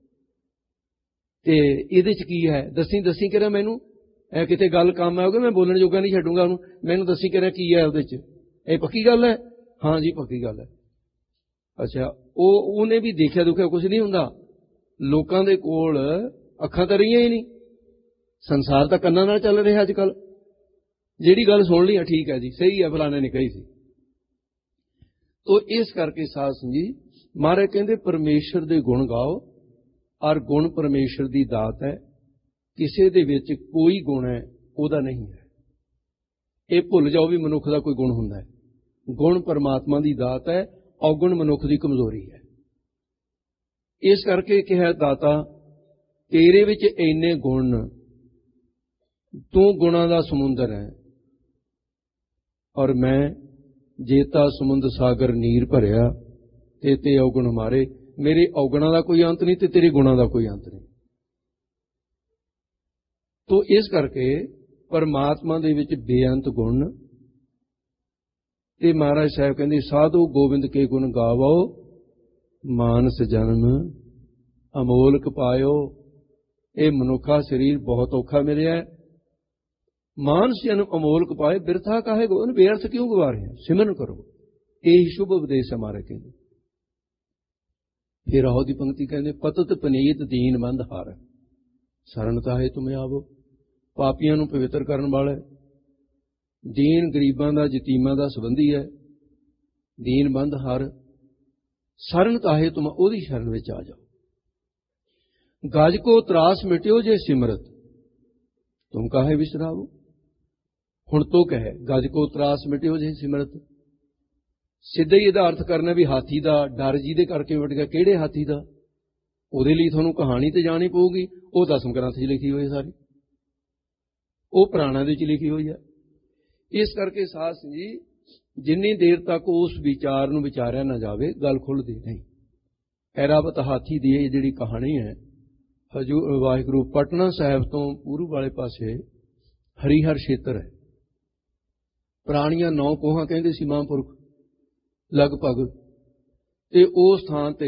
ਤੇ ਇਹਦੇ ਚ ਕੀ ਹੈ, ਦੱਸੀ ਦੱਸੀ ਕਰਿਆ ਮੈਨੂੰ, ਇਹ ਕਿਤੇ ਗੱਲ ਕੰਮ ਆਉਗਾ, ਮੈਂ ਬੋਲਣ ਜੋਗਾ ਨਹੀਂ ਛੱਡੂਗਾ ਉਹਨੂੰ, ਮੈਨੂੰ ਦੱਸੀ ਕਰਿਆ ਕੀ ਹੈ ਉਹਦੇ ਚ, ਇਹ ਪੱਕੀ ਗੱਲ ਹੈ? ਹਾਂ ਜੀ ਪੱਕੀ ਗੱਲ ਹੈ। ਅੱਛਾ, ਉਹ ਉਹਨੇ ਵੀ ਦੇਖਿਆ ਦੁਖਿਆ ਕੁਝ ਨਹੀਂ ਹੁੰਦਾ। ਲੋਕਾਂ ਦੇ ਕੋਲ ਅੱਖਾਂ ਤਾਂ ਰਹੀਆਂ ਹੀ ਨਹੀਂ, ਸੰਸਾਰ ਤਾਂ ਕੰਨਾਂ ਨਾਲ ਚੱਲ ਰਿਹਾ ਅੱਜ ਕੱਲ। ਜਿਹੜੀ ਗੱਲ ਸੁਣ ਲਈ ਠੀਕ ਹੈ ਜੀ, ਸਹੀ ਹੈ, ਫਲਾਣੇ ਨੇ ਕਹੀ ਸੀ। ਤੋ ਇਸ ਕਰਕੇ ਸਾਧ ਸੰਗਤ ਜੀ, ਮਹਾਰਾਜ ਕਹਿੰਦੇ ਪਰਮੇਸ਼ਰ ਦੇ ਗੁਣ ਗਾਓ, ਔਰ ਗੁਣ ਪਰਮੇਸ਼ਰ ਦੀ ਦਾਤ ਹੈ। ਕਿਸੇ ਦੇ ਵਿੱਚ ਕੋਈ ਗੁਣ ਹੈ ਉਹਦਾ ਨਹੀਂ ਹੈ। ਇਹ ਭੁੱਲ ਜਾਓ ਵੀ ਮਨੁੱਖ ਦਾ ਕੋਈ ਗੁਣ ਹੁੰਦਾ ਹੈ। ਗੁਣ ਪਰਮਾਤਮਾ ਦੀ ਦਾਤ ਹੈ, ਔਗੁਣ ਮਨੁੱਖ ਦੀ ਕਮਜ਼ੋਰੀ ਹੈ। ਇਸ ਕਰਕੇ ਕਿਹਾ ਦਾਤਾ, ਤੇਰੇ ਵਿੱਚ ਇੰਨੇ ਗੁਣ, ਤੂੰ ਗੁਣਾਂ ਦਾ ਸਮੁੰਦਰ ਹੈ, ਔਰ ਮੈਂ ਜੇਤਾ ਸਮੁੰਦ ਸਾਗਰ ਨੀਰ ਭਰਿਆ, ਤੇ ਤੇ ਔਗੁਣ ਮਾਰੇ। ਮੇਰੇ ਔਗੁਣਾਂ ਦਾ ਕੋਈ ਅੰਤ ਨਹੀਂ ਤੇ ਤੇਰੇ ਗੁਣਾਂ ਦਾ ਕੋਈ ਅੰਤ ਨਹੀਂ। ਤੋ ਇਸ ਕਰਕੇ ਪਰਮਾਤਮਾ ਦੇ ਵਿੱਚ ਬੇਅੰਤ ਗੁਣ। ਤੇ ਮਹਾਰਾਜ ਸਾਹਿਬ ਕਹਿੰਦੇ, ਸਾਧੂ ਗੋਬਿੰਦ ਕੇ ਗੁਣ ਗਾਵੋ, ਮਾਨਸ ਜਨਮ ਅਮੋਲਕ ਪਾਇਓ। ਇਹ ਮਨੁੱਖਾ ਸਰੀਰ ਬਹੁਤ ਔਖਾ ਮਿਲਿਆ, ਮਾਨਸ ਜਨਮ ਅਮੋਲਕ ਪਾਏ, ਬਿਰਥਾ ਕਾਹੇ ਗੋ, ਬੇਅਰਥ ਕਿਉਂ ਗਵਾ ਰਹੇ ਹੋ, ਸਿਮਰਨ ਕਰੋ। ਇਹ ਸ਼ੁਭ ਉਪਦੇਸ਼ ਹਮਾਰੇ ਕਹਿੰਦੇ। ਫਿਰ ਆਓ ਦੀ ਪੰਕਤੀ ਕਹਿੰਦੇ, ਪਤਤ ਪਨੀਤ ਦੀਨ ਬੰਦ ਹਾਰ, ਸ਼ਰਨ ਤਾਹੇ ਤੁਮੇ ਆਵੋ। ਪਾਪੀਆਂ ਨੂੰ ਪਵਿੱਤਰ ਕਰਨ ਵਾਲਾ, ਦੀਨ ਗਰੀਬਾਂ ਦਾ ਯਤੀਮਾਂ ਦਾ ਸੰਬੰਧੀ ਹੈ। ਦੀਨ ਬੰਦ ਹਰ ਸ਼ਰਨ ਤਾਹੇ ਤੁਮ, ਉਹਦੀ ਸ਼ਰਨ ਵਿੱਚ ਆ ਜਾਓ। ਗਜ ਕੋ ਤਰਾਸ ਮਿਟਿਓ ਜੇ ਸਿਮਰਤ, ਤੁਮ ਕਾਹੇ ਵਿਸਰਾਵੋ। ਹੁਣ ਤੋਂ ਕਹੇ ਗਜ ਕੋ ਤਰਾਸ ਮਿਟਿਓ ਜੇ ਸਿਮਰਤ, ਸਿੱਧਾ ਹੀ ਇਹਦਾ ਅਰਥ ਕਰਨਾ ਵੀ ਹਾਥੀ ਦਾ ਡਰ ਜਿਹਦੇ ਕਰਕੇ ਮਿਟ ਗਿਆ। ਕਿਹੜੇ ਹਾਥੀ ਦਾ? ਉਹਦੇ ਲਈ ਤੁਹਾਨੂੰ ਕਹਾਣੀ ਤੇ ਜਾਣੀ ਪਊਗੀ। ਉਹ ਦਸਮ ਗ੍ਰੰਥ 'ਚ ਲਿਖੀ ਹੋਈ ਸਾਰੀ, ਉਹ ਪੁਰਾਣਾਂ ਦੇ ਵਿੱਚ ਲਿਖੀ ਹੋਈ ਹੈ। ਇਸ ਕਰਕੇ ਸਾਧ ਸੰਗਤ ਜੀ, ਜਿੰਨੀ ਦੇਰ ਤੱਕ ਉਸ ਵਿਚਾਰ ਨੂੰ ਵਿਚਾਰਿਆ ਨਾ ਜਾਵੇ, ਗੱਲ ਖੁੱਲ੍ਹਦੀ ਨਹੀਂ। ਐਰਾਵਤ ਹਾਥੀ ਦੀ ਇਹ ਜਿਹੜੀ ਕਹਾਣੀ ਹੈ, ਹਜੂਰ ਵਾਹਿਗੁਰੂ ਪਟਨਾ ਸਾਹਿਬ ਤੋਂ ਪੂਰਬ ਵਾਲੇ ਪਾਸੇ ਹਰੀਹਰ ਖੇਤਰ ਹੈ। ਪੁਰਾਣੀਆਂ ਨੌ ਕੋਹਾਂ ਕਹਿੰਦੇ ਸੀ ਮਹਾਂਪੁਰਖ ਲਗਭਗ। ਤੇ ਉਸ ਥਾਂ ਤੇ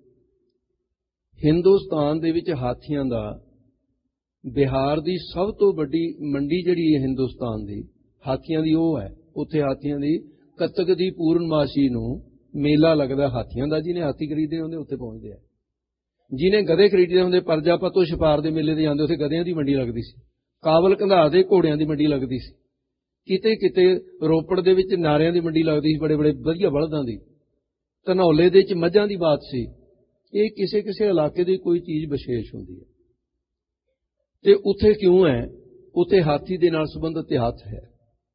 ਹਿੰਦੁਸਤਾਨ ਦੇ ਵਿੱਚ ਹਾਥੀਆਂ ਦਾ, ਬਿਹਾਰ ਦੀ ਸਭ ਤੋਂ ਵੱਡੀ ਮੰਡੀ ਜਿਹੜੀ ਹੈ ਹਿੰਦੁਸਤਾਨ ਦੀ ਹਾਥੀਆਂ ਦੀ, ਉਹ ਹੈ। ਉੱਥੇ ਹਾਥੀਆਂ ਦੀ ਕੱਤਕ ਦੀ ਪੂਰਨਮਾਸ਼ੀ ਨੂੰ ਮੇਲਾ ਲੱਗਦਾ ਹਾਥੀਆਂ ਦਾ। ਜਿਹਨੇ ਹਾਥੀ ਖਰੀਦੇ ਹੁੰਦੇ ਉੱਥੇ ਪਹੁੰਚਦੇ ਆ, ਜਿਹਨੇ ਗਧੇ ਖਰੀਦੇ ਹੁੰਦੇ ਪਰਜਾਪਤ ਤੋਂ ਛਪਾਰ ਦੇ ਮੇਲੇ ਤੇ ਜਾਂਦੇ, ਉੱਥੇ ਗਧਿਆਂ ਦੀ ਮੰਡੀ ਲੱਗਦੀ ਸੀ। ਕਾਬਲ ਕੰਧਾਰ ਦੇ ਘੋੜਿਆਂ ਦੀ ਮੰਡੀ ਲੱਗਦੀ ਸੀ। ਕਿਤੇ ਕਿਤੇ ਰੋਪੜ ਦੇ ਵਿੱਚ ਨਾਰਿਆਂ ਦੀ ਮੰਡੀ ਲੱਗਦੀ ਸੀ, ਬੜੇ ਬੜੇ ਵਧੀਆ ਬਲਦਾਂ ਦੀ। ਧਨੌਲੇ ਦੇ ਵਿੱਚ ਮੱਝਾਂ ਦੀ ਬਾਤ ਸੀ। ਇਹ ਕਿਸੇ ਕਿਸੇ ਇਲਾਕੇ ਦੀ ਕੋਈ ਚੀਜ਼ ਵਿਸ਼ੇਸ਼ ਹੁੰਦੀ ਹੈ। ਤੇ ਉੱਥੇ ਕਿਉਂ ਹੈ? ਉੱਥੇ ਹਾਥੀ ਦੇ ਨਾਲ ਸੰਬੰਧਿਤ ਇਤਿਹਾਸ ਹੈ।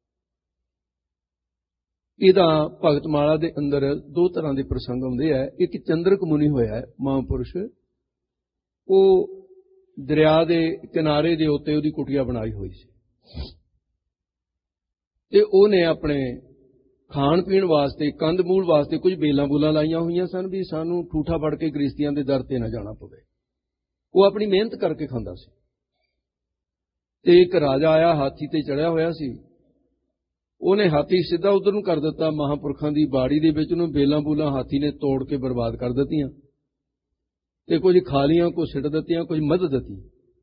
ਇਹਦਾ ਭਗਤਮਾਲਾ ਦੇ ਅੰਦਰ ਦੋ ਤਰ੍ਹਾਂ ਦੇ ਪ੍ਰਸੰਗ ਆਉਂਦੇ ਹੈ। ਇੱਕ ਚੰਦਰਕ ਮੁਨੀ ਹੋਇਆ ਹੈ ਮਹਾਂਪੁਰਸ਼, ਉਹ ਦਰਿਆ ਦੇ ਕਿਨਾਰੇ ਦੇ ਉੱਤੇ ਉਹਦੀ ਕੁਟੀਆ ਬਣਾਈ ਹੋਈ ਸੀ। ਤੇ ਉਹਨੇ ਆਪਣੇ ਖਾਣ ਪੀਣ ਵਾਸਤੇ, ਕੰਦ ਮੂਲ ਵਾਸਤੇ ਕੁਝ ਬੇਲਾਂ ਬੂਲਾਂ ਲਾਈਆਂ ਹੋਈਆਂ ਸਨ ਵੀ ਸਾਨੂੰ ਠੂਠਾ ਫੜ ਕੇ ਗ੍ਰਸਤੀਆਂ ਦੇ ਦਰ ਤੇ ਨਾ ਜਾਣਾ ਪਵੇ। ਉਹ ਆਪਣੀ ਮਿਹਨਤ ਕਰਕੇ ਖਾਂਦਾ ਸੀ। ਤੇ ਇੱਕ ਰਾਜਾ ਆਇਆ, ਹਾਥੀ ਤੇ ਚੜਿਆ ਹੋਇਆ ਸੀ। ਉਹਨੇ ਹਾਥੀ ਸਿੱਧਾ ਉਧਰ ਨੂੰ ਕਰ ਦਿੱਤਾ ਮਹਾਂਪੁਰਖਾਂ ਦੀ ਬਾੜੀ ਦੇ ਵਿੱਚ। ਉਹਨੂੰ ਬੇਲਾਂ ਬੂਲਾਂ ਹਾਥੀ ਨੇ ਤੋੜ ਕੇ ਬਰਬਾਦ ਕਰ ਦਿੱਤੀਆਂ, ਤੇ ਕੁਝ ਖਾ ਲੀਆਂ, ਕੁਝ ਸਿੱਟ ਦਿੱਤੀਆਂ, ਕੁਝ ਮੱਧ ਦਿੱਤੀ।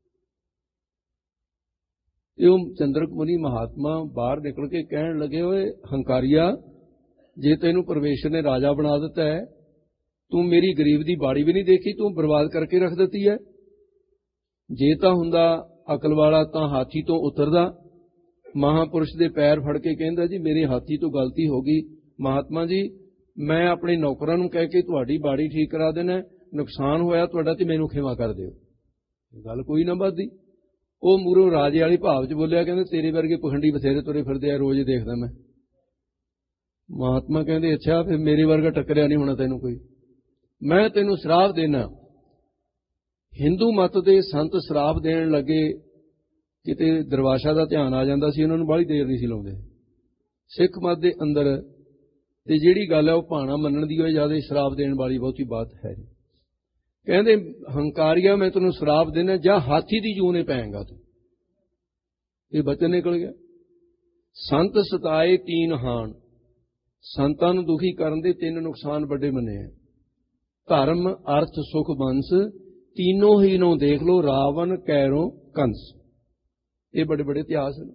ਤੇ ਉਹ ਚੰਦਰਕ ਮੁਨੀ ਮਹਾਤਮਾ ਬਾਹਰ ਨਿਕਲ ਕੇ ਕਹਿਣ ਲੱਗੇ, ਓਏ ਹੰਕਾਰੀਆ, ਜੇ ਤੈਨੂੰ ਪਰਮੇਸ਼ਰ ਨੇ ਰਾਜਾ ਬਣਾ ਦਿੱਤਾ ਹੈ, ਤੂੰ ਮੇਰੀ ਗਰੀਬ ਦੀ ਬਾੜੀ ਵੀ ਨਹੀਂ ਦੇਖੀ, ਤੂੰ ਬਰਬਾਦ ਕਰਕੇ ਰੱਖ ਦਿੱਤੀ ਹੈ। ਜੇ ਤਾਂ ਹੁੰਦਾ ਅਕਲ ਵਾਲਾ ਤਾਂ ਹਾਥੀ ਤੋਂ ਉਤਰਦਾ। ਮਹਾਂਪੁਰਸ਼ ਦੇ ਪੈਰ ਫੜ ਕੇ ਕਹਿੰਦਾ, ਜੀ ਮੇਰੇ ਹਾਥੀ ਤੋਂ ਗਲਤੀ ਹੋ ਗਈ ਮਹਾਤਮਾ ਜੀ, ਮੈਂ ਆਪਣੇ ਨੌਕਰਾਂ ਨੂੰ ਕਹਿ ਕੇ ਤੁਹਾਡੀ ਬਾੜੀ ਠੀਕ ਕਰਾ ਦੇਣਾ, ਨੁਕਸਾਨ ਹੋਇਆ ਤੁਹਾਡਾ ਤੇ ਮੈਨੂੰ ਖਿਮਾ ਕਰ ਦਿਓ। ਇਹ ਗੱਲ ਕੋਈ ਨਾ ਵੱਧਦੀ। ਉਹ ਮੂਹਰੋਂ ਰਾਜੇ ਵਾਲੀ ਭਾਵ 'ਚ ਬੋਲਿਆ, ਕਹਿੰਦੇ ਤੇਰੇ ਵਰਗੇ ਪਖੰਡੀ ਬਥੇਰੇ ਤੁਰੇ ਫਿਰਦੇ ਆ, ਰੋਜ਼ ਦੇਖਦਾ ਮੈਂ। ਮਹਾਤਮਾ ਕਹਿੰਦੇ, ਅੱਛਾ ਫਿਰ ਮੇਰੇ ਵਰਗਾ ਟੱਕਰਿਆ ਨਹੀਂ ਹੋਣਾ ਤੈਨੂੰ ਕੋਈ। ਮੈਂ ਤੈਨੂੰ ਸ਼ਰਾਪ ਦੇਣਾ। ਹਿੰਦੂ ਮਤ ਦੇ ਸੰਤ ਸ਼ਰਾਪ ਦੇਣ ਲੱਗੇ, ਕਿਤੇ ਦਰਵਾਸ਼ਾ ਦਾ ਧਿਆਨ ਆ ਜਾਂਦਾ ਸੀ, ਉਹਨਾਂ ਨੂੰ ਬਾਹਲੀ ਦੇਰ ਨਹੀਂ ਸੀ ਲਾਉਂਦੇ। ਸਿੱਖ ਮਤ ਦੇ ਅੰਦਰ ਤੇ ਜਿਹੜੀ ਗੱਲ ਹੈ ਉਹ ਭਾਣਾ ਮੰਨਣ ਦੀ ਹੋਏ, ਜ਼ਿਆਦਾ ਸ਼ਰਾਪ ਦੇਣ ਵਾਲੀ ਬਹੁਤੀ ਬਾਤ ਹੈ। ਕਹਿੰਦੇ, ਹੰਕਾਰੀਆ ਮੈਂ ਤੈਨੂੰ ਸ਼ਰਾਪ ਦੇਣਾ, ਜਾਂ ਹਾਥੀ ਦੀ ਜੂਨੇ ਪੈਂਗਾ ਤੂੰ। ਇਹ ਬਚਨ ਨਿਕਲ ਗਿਆ। ਸੰਤ ਸਤਾਏ ਤੀਨ ਹਾਨ, ਸੰਤਾਂ ਨੂੰ ਦੁਖੀ ਕਰਨ ਦੇ ਤਿੰਨ ਨੁਕਸਾਨ ਵੱਡੇ ਮੰਨੇ ਹੈ। ਧਰਮ, ਅਰਥ, ਸੁਖ, ਬੰਸ, तीनों ही नो देख लो, रावण, कैरों, कंस, ये बड़े बड़े इतिहास हैं।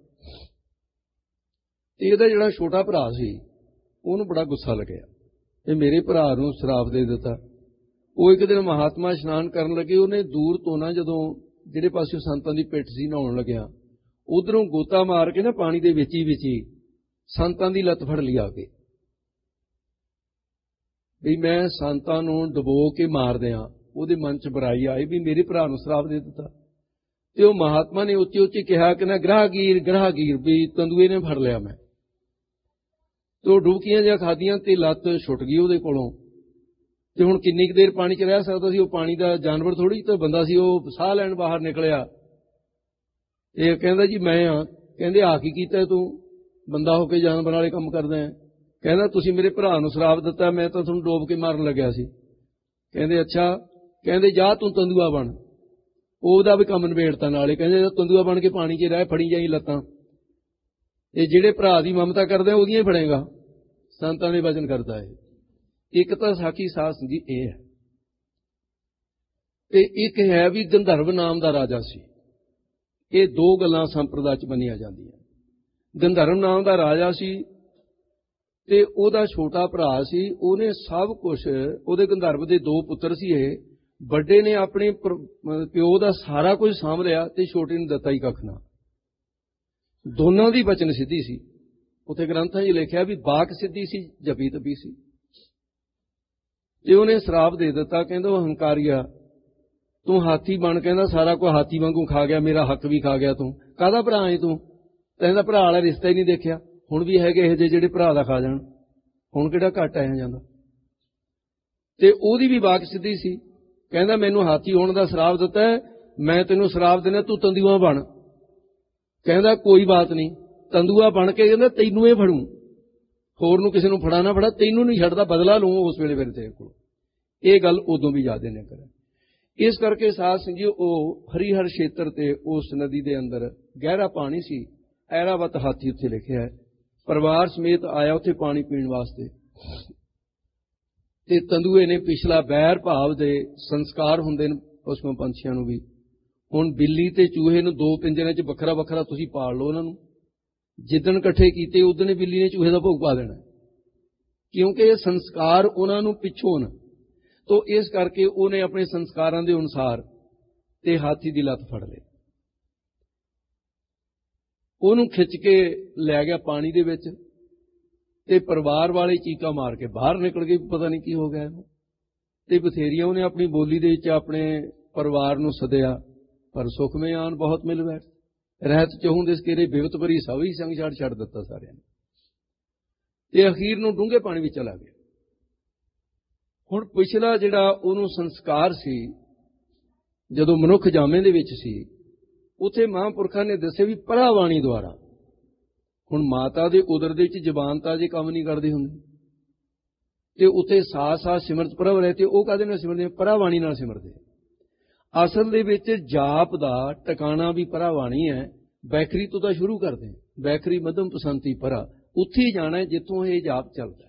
ਇਹਦਾ ਜਿਹੜਾ ਛੋਟਾ ਭਰਾ ਸੀ ਉਹਨੂੰ ਬੜਾ ਗੁੱਸਾ ਲੱਗਿਆ, ਇਹ ਮੇਰੇ ਭਰਾ ਨੂੰ ਸ਼ਰਾਪ ਦੇ ਦਿੱਤਾ। ਉਹ ਇੱਕ ਦਿਨ ਮਹਾਤਮਾ ਇਸ਼ਨਾਨ ਕਰਨ ਲੱਗੇ, ਉਹਨੇ ਦੂਰ ਤੋਂ ਨਾ ਜਦੋਂ ਜਿਹੜੇ ਪਾਸੇ ਸੰਤਾਂ ਦੀ ਪਿੱਠ ਸੀ ਨਹਾਉਣ ਲੱਗਿਆ, ਉਧਰੋਂ ਗੋਤਾ ਮਾਰ ਕੇ ਨਾ ਪਾਣੀ ਦੇ ਵਿੱਚ ਹੀ ਵਿੱਚ ਹੀ ਸੰਤਾਂ ਦੀ ਲੱਤ ਫੜ ਲਈ ਆ ਕੇ, ਵੀ ਮੈਂ ਸੰਤਾਂ ਨੂੰ ਡੁਬੋ ਕੇ ਮਾਰ ਦਿਆਂ। ਉਹਦੇ ਮਨ ਚ ਬੁਰਾਈ ਆਈ ਵੀ ਮੇਰੇ ਭਰਾ ਨੂੰ ਸ਼ਰਾਪ ਦੇ ਦਿੱਤਾ। ਤੇ ਉਹ ਮਹਾਤਮਾ ਨੇ ਉੱਚੀ ਉੱਚੀ ਕਿਹਾ ਕਿ ਨਾ ਗ੍ਰਹਗੀਰ ਗ੍ਰਹਗੀਰ, ਵੀ ਤੰਦੂਏ ਨੇ ਫੜ ਲਿਆ ਮੈਂ। ਤੇ ਉਹ ਡੁਬਕੀਆਂ ਜਿਹਾ ਖਾਦੀਆਂ ਤੇ ਲੱਤ ਛੁੱਟ ਗਈ ਉਹਦੇ ਕੋਲੋਂ। ਤੇ ਹੁਣ ਕਿੰਨੀ ਕੁ ਦੇਰ ਪਾਣੀ ਚ ਰਹਿ ਸਕਦਾ ਸੀ? ਉਹ ਪਾਣੀ ਦਾ ਜਾਨਵਰ ਥੋੜੀ ਤਾਂ ਬੰਦਾ ਸੀ। ਉਹ ਸਾਹ ਲੈਣ ਬਾਹਰ ਨਿਕਲਿਆ। ਇਹ ਕਹਿੰਦਾ ਜੀ ਮੈਂ ਆ। ਕਹਿੰਦੇ ਆ ਕੀ ਕੀਤਾ ਤੂੰ, ਬੰਦਾ ਹੋ ਕੇ ਜਾਨਵਰ ਵਾਲੇ ਕੰਮ ਕਰਦਾ ਹੈ? ਕਹਿੰਦਾ ਤੁਸੀਂ ਮੇਰੇ ਭਰਾ ਨੂੰ ਸ਼ਰਾਪ ਦਿੱਤਾ, ਮੈਂ ਤਾਂ ਤੁਹਾਨੂੰ ਡੋਬ ਕੇ ਮਾਰਨ ਲੱਗਿਆ ਸੀ। ਕਹਿੰਦੇ ਅੱਛਾ। ਕਹਿੰਦੇ ਜਾ ਤੂੰ ਤੰਦੂਆ ਬਣ। ਉਹਦਾ ਵੀ ਕੰਮ ਨਿਬੇੜਤਾ ਨਾਲੇ। ਕਹਿੰਦੇ ਤੰਦੂਆ ਬਣ ਕੇ ਪਾਣੀ 'ਚ ਰਹਿ, ਫੜੀ ਜਾਈ ਲੱਤਾਂ। ਇਹ ਜਿਹੜੇ ਭਰਾ ਦੀ ਮਮਤਾ ਕਰਦੇ ਉਹਦੀਆਂ ਹੀ ਫੜੇਗਾ। ਸੰਤਾਂ ਨੇ ਵਚਨ ਕਰਦਾ ਹੈ। ਇੱਕ ਤਾਂ ਸਾਖੀ ਸਾਧ ਸੰਗੀ ਇਹ ਹੈ, ਤੇ ਇੱਕ ਹੈ ਵੀ ਗੰਧਰਵ ਨਾਮ ਦਾ ਰਾਜਾ ਸੀ। ਇਹ ਦੋ ਗੱਲਾਂ ਸੰਪਰਦਾ 'ਚ ਮੰਨੀਆਂ ਜਾਂਦੀਆਂ। ਗੰਧਰਵ ਨਾਮ ਦਾ ਰਾਜਾ ਸੀ ਤੇ ਉਹਦਾ ਛੋਟਾ ਭਰਾ ਸੀ। ਉਹਨੇ ਸਭ ਕੁਝ, ਉਹਦੇ ਗੰਧਰਵ ਦੇ ਦੋ ਪੁੱਤਰ ਸੀ। ਇਹ ਵੱਡੇ ਨੇ ਆਪਣੇ ਪਿਓ ਦਾ ਸਾਰਾ ਕੁਝ ਸਾਂਭ ਲਿਆ ਤੇ ਛੋਟੇ ਨੂੰ ਦਿੱਤਾ ਹੀ ਕੱਖ ਨਾ। ਦੋਨਾਂ ਦੀ ਬਚਨ ਸਿੱਧੀ ਸੀ। ਉੱਥੇ ਗ੍ਰੰਥਾਂ 'ਚ ਲਿਖਿਆ ਵੀ ਬਾਕ ਸਿੱਧੀ ਸੀ, ਜਪੀ ਤਪੀ ਸੀ। ਤੇ ਉਹਨੇ ਸ਼ਰਾਪ ਦੇ ਦਿੱਤਾ, ਕਹਿੰਦਾ ਉਹ ਹੰਕਾਰੀਆ ਤੂੰ ਹਾਥੀ ਬਣ, ਕਹਿੰਦਾ ਸਾਰਾ ਕੁਝ ਹਾਥੀ ਵਾਂਗੂ ਖਾ ਗਿਆ, ਮੇਰਾ ਹੱਕ ਵੀ ਖਾ ਗਿਆ। ਤੂੰ ਕਾਹਦਾ ਭਰਾ ਹੈ ਤੂੰ? ਕਹਿੰਦਾ ਭਰਾ ਵਾਲਾ ਰਿਸ਼ਤਾ ਹੀ ਨਹੀਂ ਦੇਖਿਆ। ਹੁਣ ਵੀ ਹੈਗੇ ਇਹ ਜਿਹੇ ਜਿਹੜੇ ਭਰਾ ਦਾ ਖਾ ਜਾਣ, ਹੁਣ ਕਿਹੜਾ ਘੱਟ ਆਇਆ ਜਾਂਦਾ। ਤੇ ਉਹਦੀ ਵੀ ਬਾਕ ਸਿੱਧੀ ਸੀ। ਕਹਿੰਦਾ ਮੈਨੂੰ ਹਾਥੀ ਹੋਣ ਦਾ ਸ਼ਰਾਪ ਦਿੱਤਾ, ਮੈਂ ਤੈਨੂੰ ਸ਼ਰਾਪ ਦੇਣਾ, ਤੂੰ ਤੰਦੂਆ ਬਣ। ਕਹਿੰਦਾ ਕੋਈ ਬਾਤ ਨਹੀਂ। ਤੰਦੂਆ ਬਣ ਕੇ ਕਹਿੰਦਾ ਤੈਨੂੰ ਇਹ ਫੜੂ, ਹੋਰ ਨੂੰ ਕਿਸੇ ਨੂੰ ਫੜਾ ਨਾ ਫੜਾ, ਤੈਨੂੰ ਨਹੀਂ ਛੱਡਦਾ, ਬਦਲਾ ਲਊ ਉਸ ਵੇਲੇ ਮੇਰੇ ਤੇਰੇ ਕੋਲ। ਇਹ ਗੱਲ ਉਦੋਂ ਵੀ ਯਾਦ ਨੇ ਕਰਾਂ। ਇਸ ਕਰਕੇ ਸਾਧ ਸਿੰਘ ਜੀ ਉਹ ਹਰੀਹਰ ਖੇਤਰ ਤੇ ਉਸ ਨਦੀ ਦੇ ਅੰਦਰ ਗਹਿਰਾ ਪਾਣੀ ਸੀ। ਐਰਾਵਤ ਹਾਥੀ ਉੱਥੇ ਲਿਖਿਆ ਹੈ। ਪਰਿਵਾਰ ਸਮੇਤ ਆਇਆ ਉੱਥੇ ਪਾਣੀ ਪੀਣ ਵਾਸਤੇ। ਤੇ ਤੰਦੂਏ ਨੇ ਪਿਛਲਾ ਬੈਰ ਭਾਵ ਦੇ ਸੰਸਕਾਰ ਹੁੰਦੇ ਨੇ ਪਸ਼ੂ ਪੰਛੀਆਂ ਨੂੰ ਵੀ। ਹੁਣ ਬਿੱਲੀ ਤੇ ਚੂਹੇ ਨੂੰ ਦੋ ਪਿੰਜਰਿਆਂ 'ਚ ਵੱਖਰਾ ਵੱਖਰਾ ਤੁਸੀਂ ਪਾਲ ਲਓ ਉਹਨਾਂ ਨੂੰ। ਜਿੱਦਣ ਇਕੱਠੇ ਕੀਤੇ ਉਦਣ ਬਿੱਲੀ ਨੇ ਚੂਹੇ ਦਾ ਭੋਗ ਪਾ ਦੇਣਾ, ਕਿਉਂਕਿ ਇਹ ਸੰਸਕਾਰ ਉਹਨਾਂ ਨੂੰ ਪਿੱਛੋਂ ਨੇ। ਤੋ ਇਸ ਕਰਕੇ ਉਹਨੇ ਆਪਣੇ ਸੰਸਕਾਰਾਂ ਦੇ ਅਨੁਸਾਰ ਤੇ ਹਾਥੀ ਦੀ ਲੱਤ ਫੜ ਲਈ, ਉਹਨੂੰ ਖਿੱਚ ਕੇ ਲੈ ਗਿਆ ਪਾਣੀ ਦੇ ਵਿੱਚ। ਤੇ ਪਰਿਵਾਰ ਵਾਲੇ ਚੀਕਾਂ ਮਾਰ ਕੇ ਬਾਹਰ ਨਿਕਲ ਗਏ, ਪਤਾ ਨਹੀਂ ਕੀ ਹੋ ਗਿਆ ਇਹਨੂੰ। ਤੇ ਬਥੇਰੀਆਂ ਉਹਨੇ ਆਪਣੀ ਬੋਲੀ ਦੇ ਵਿੱਚ ਆਪਣੇ ਪਰਿਵਾਰ ਨੂੰ ਸੱਦਿਆ, ਪਰ ਸੁਖ ਮੇ ਆਨ ਬਹੁਤ ਮਿਲ ਬੈਠ, ਰਹਿਤ ਚਹੂੰ ਦਿਸ ਕੇਰੇ ਬਿਵਤ ਭਰੀ ਸਭੀ ਸੰਗ ਛੱਡ ਛੱਡ ਦਿੱਤਾ ਸਾਰਿਆਂ ਨੇ। ਤੇ ਅਖੀਰ ਨੂੰ ਡੂੰਘੇ ਪਾਣੀ ਵਿੱਚ ਚਲਾ ਗਿਆ। ਹੁਣ ਪਿਛਲਾ ਜਿਹੜਾ ਉਹਨੂੰ ਸੰਸਕਾਰ ਸੀ, ਜਦੋਂ ਮਨੁੱਖ ਜਾਮੇ ਦੇ ਵਿੱਚ ਸੀ, ਉੱਥੇ ਮਹਾਂਪੁਰਖਾਂ ਨੇ ਦੱਸਿਆ ਵੀ ਪਰਾਵਾਣੀ ਦੁਆਰਾ। ਹੁਣ ਮਾਤਾ ਦੇ ਉਦਰ ਦੇ ਵਿੱਚ ਜ਼ਬਾਨ ਤਾਂ ਜੇ ਕੰਮ ਨਹੀਂ ਕਰਦੀ ਹੁੰਦੀ, ਤੇ ਉੱਥੇ ਸਾਹ ਸਾਹ ਸਿਮਰਤ ਪ੍ਰਭ ਰਹੇ, ਤੇ ਉਹ ਕਾਹਦੇ ਨਾਲ ਸਿਮਰਦੇ? ਪਰਾਵਾਣੀ ਨਾਲ ਸਿਮਰਦੇ। ਅਸਲ ਦੇ ਵਿੱਚ ਜਾਪ ਦਾ ਟਿਕਾਣਾ ਵੀ ਪਰਾਵਾਣੀ ਹੈ। ਬੈਕਰੀ ਤੋਂ ਤਾਂ ਸ਼ੁਰੂ ਕਰਦੇ, ਬੈਕਰੀ ਮਧਮ ਪਸੰਤੀ ਪਰਾ, ਉੱਥੇ ਹੀ ਜਾਣਾ ਜਿੱਥੋਂ ਇਹ ਜਾਪ ਚੱਲਦਾ।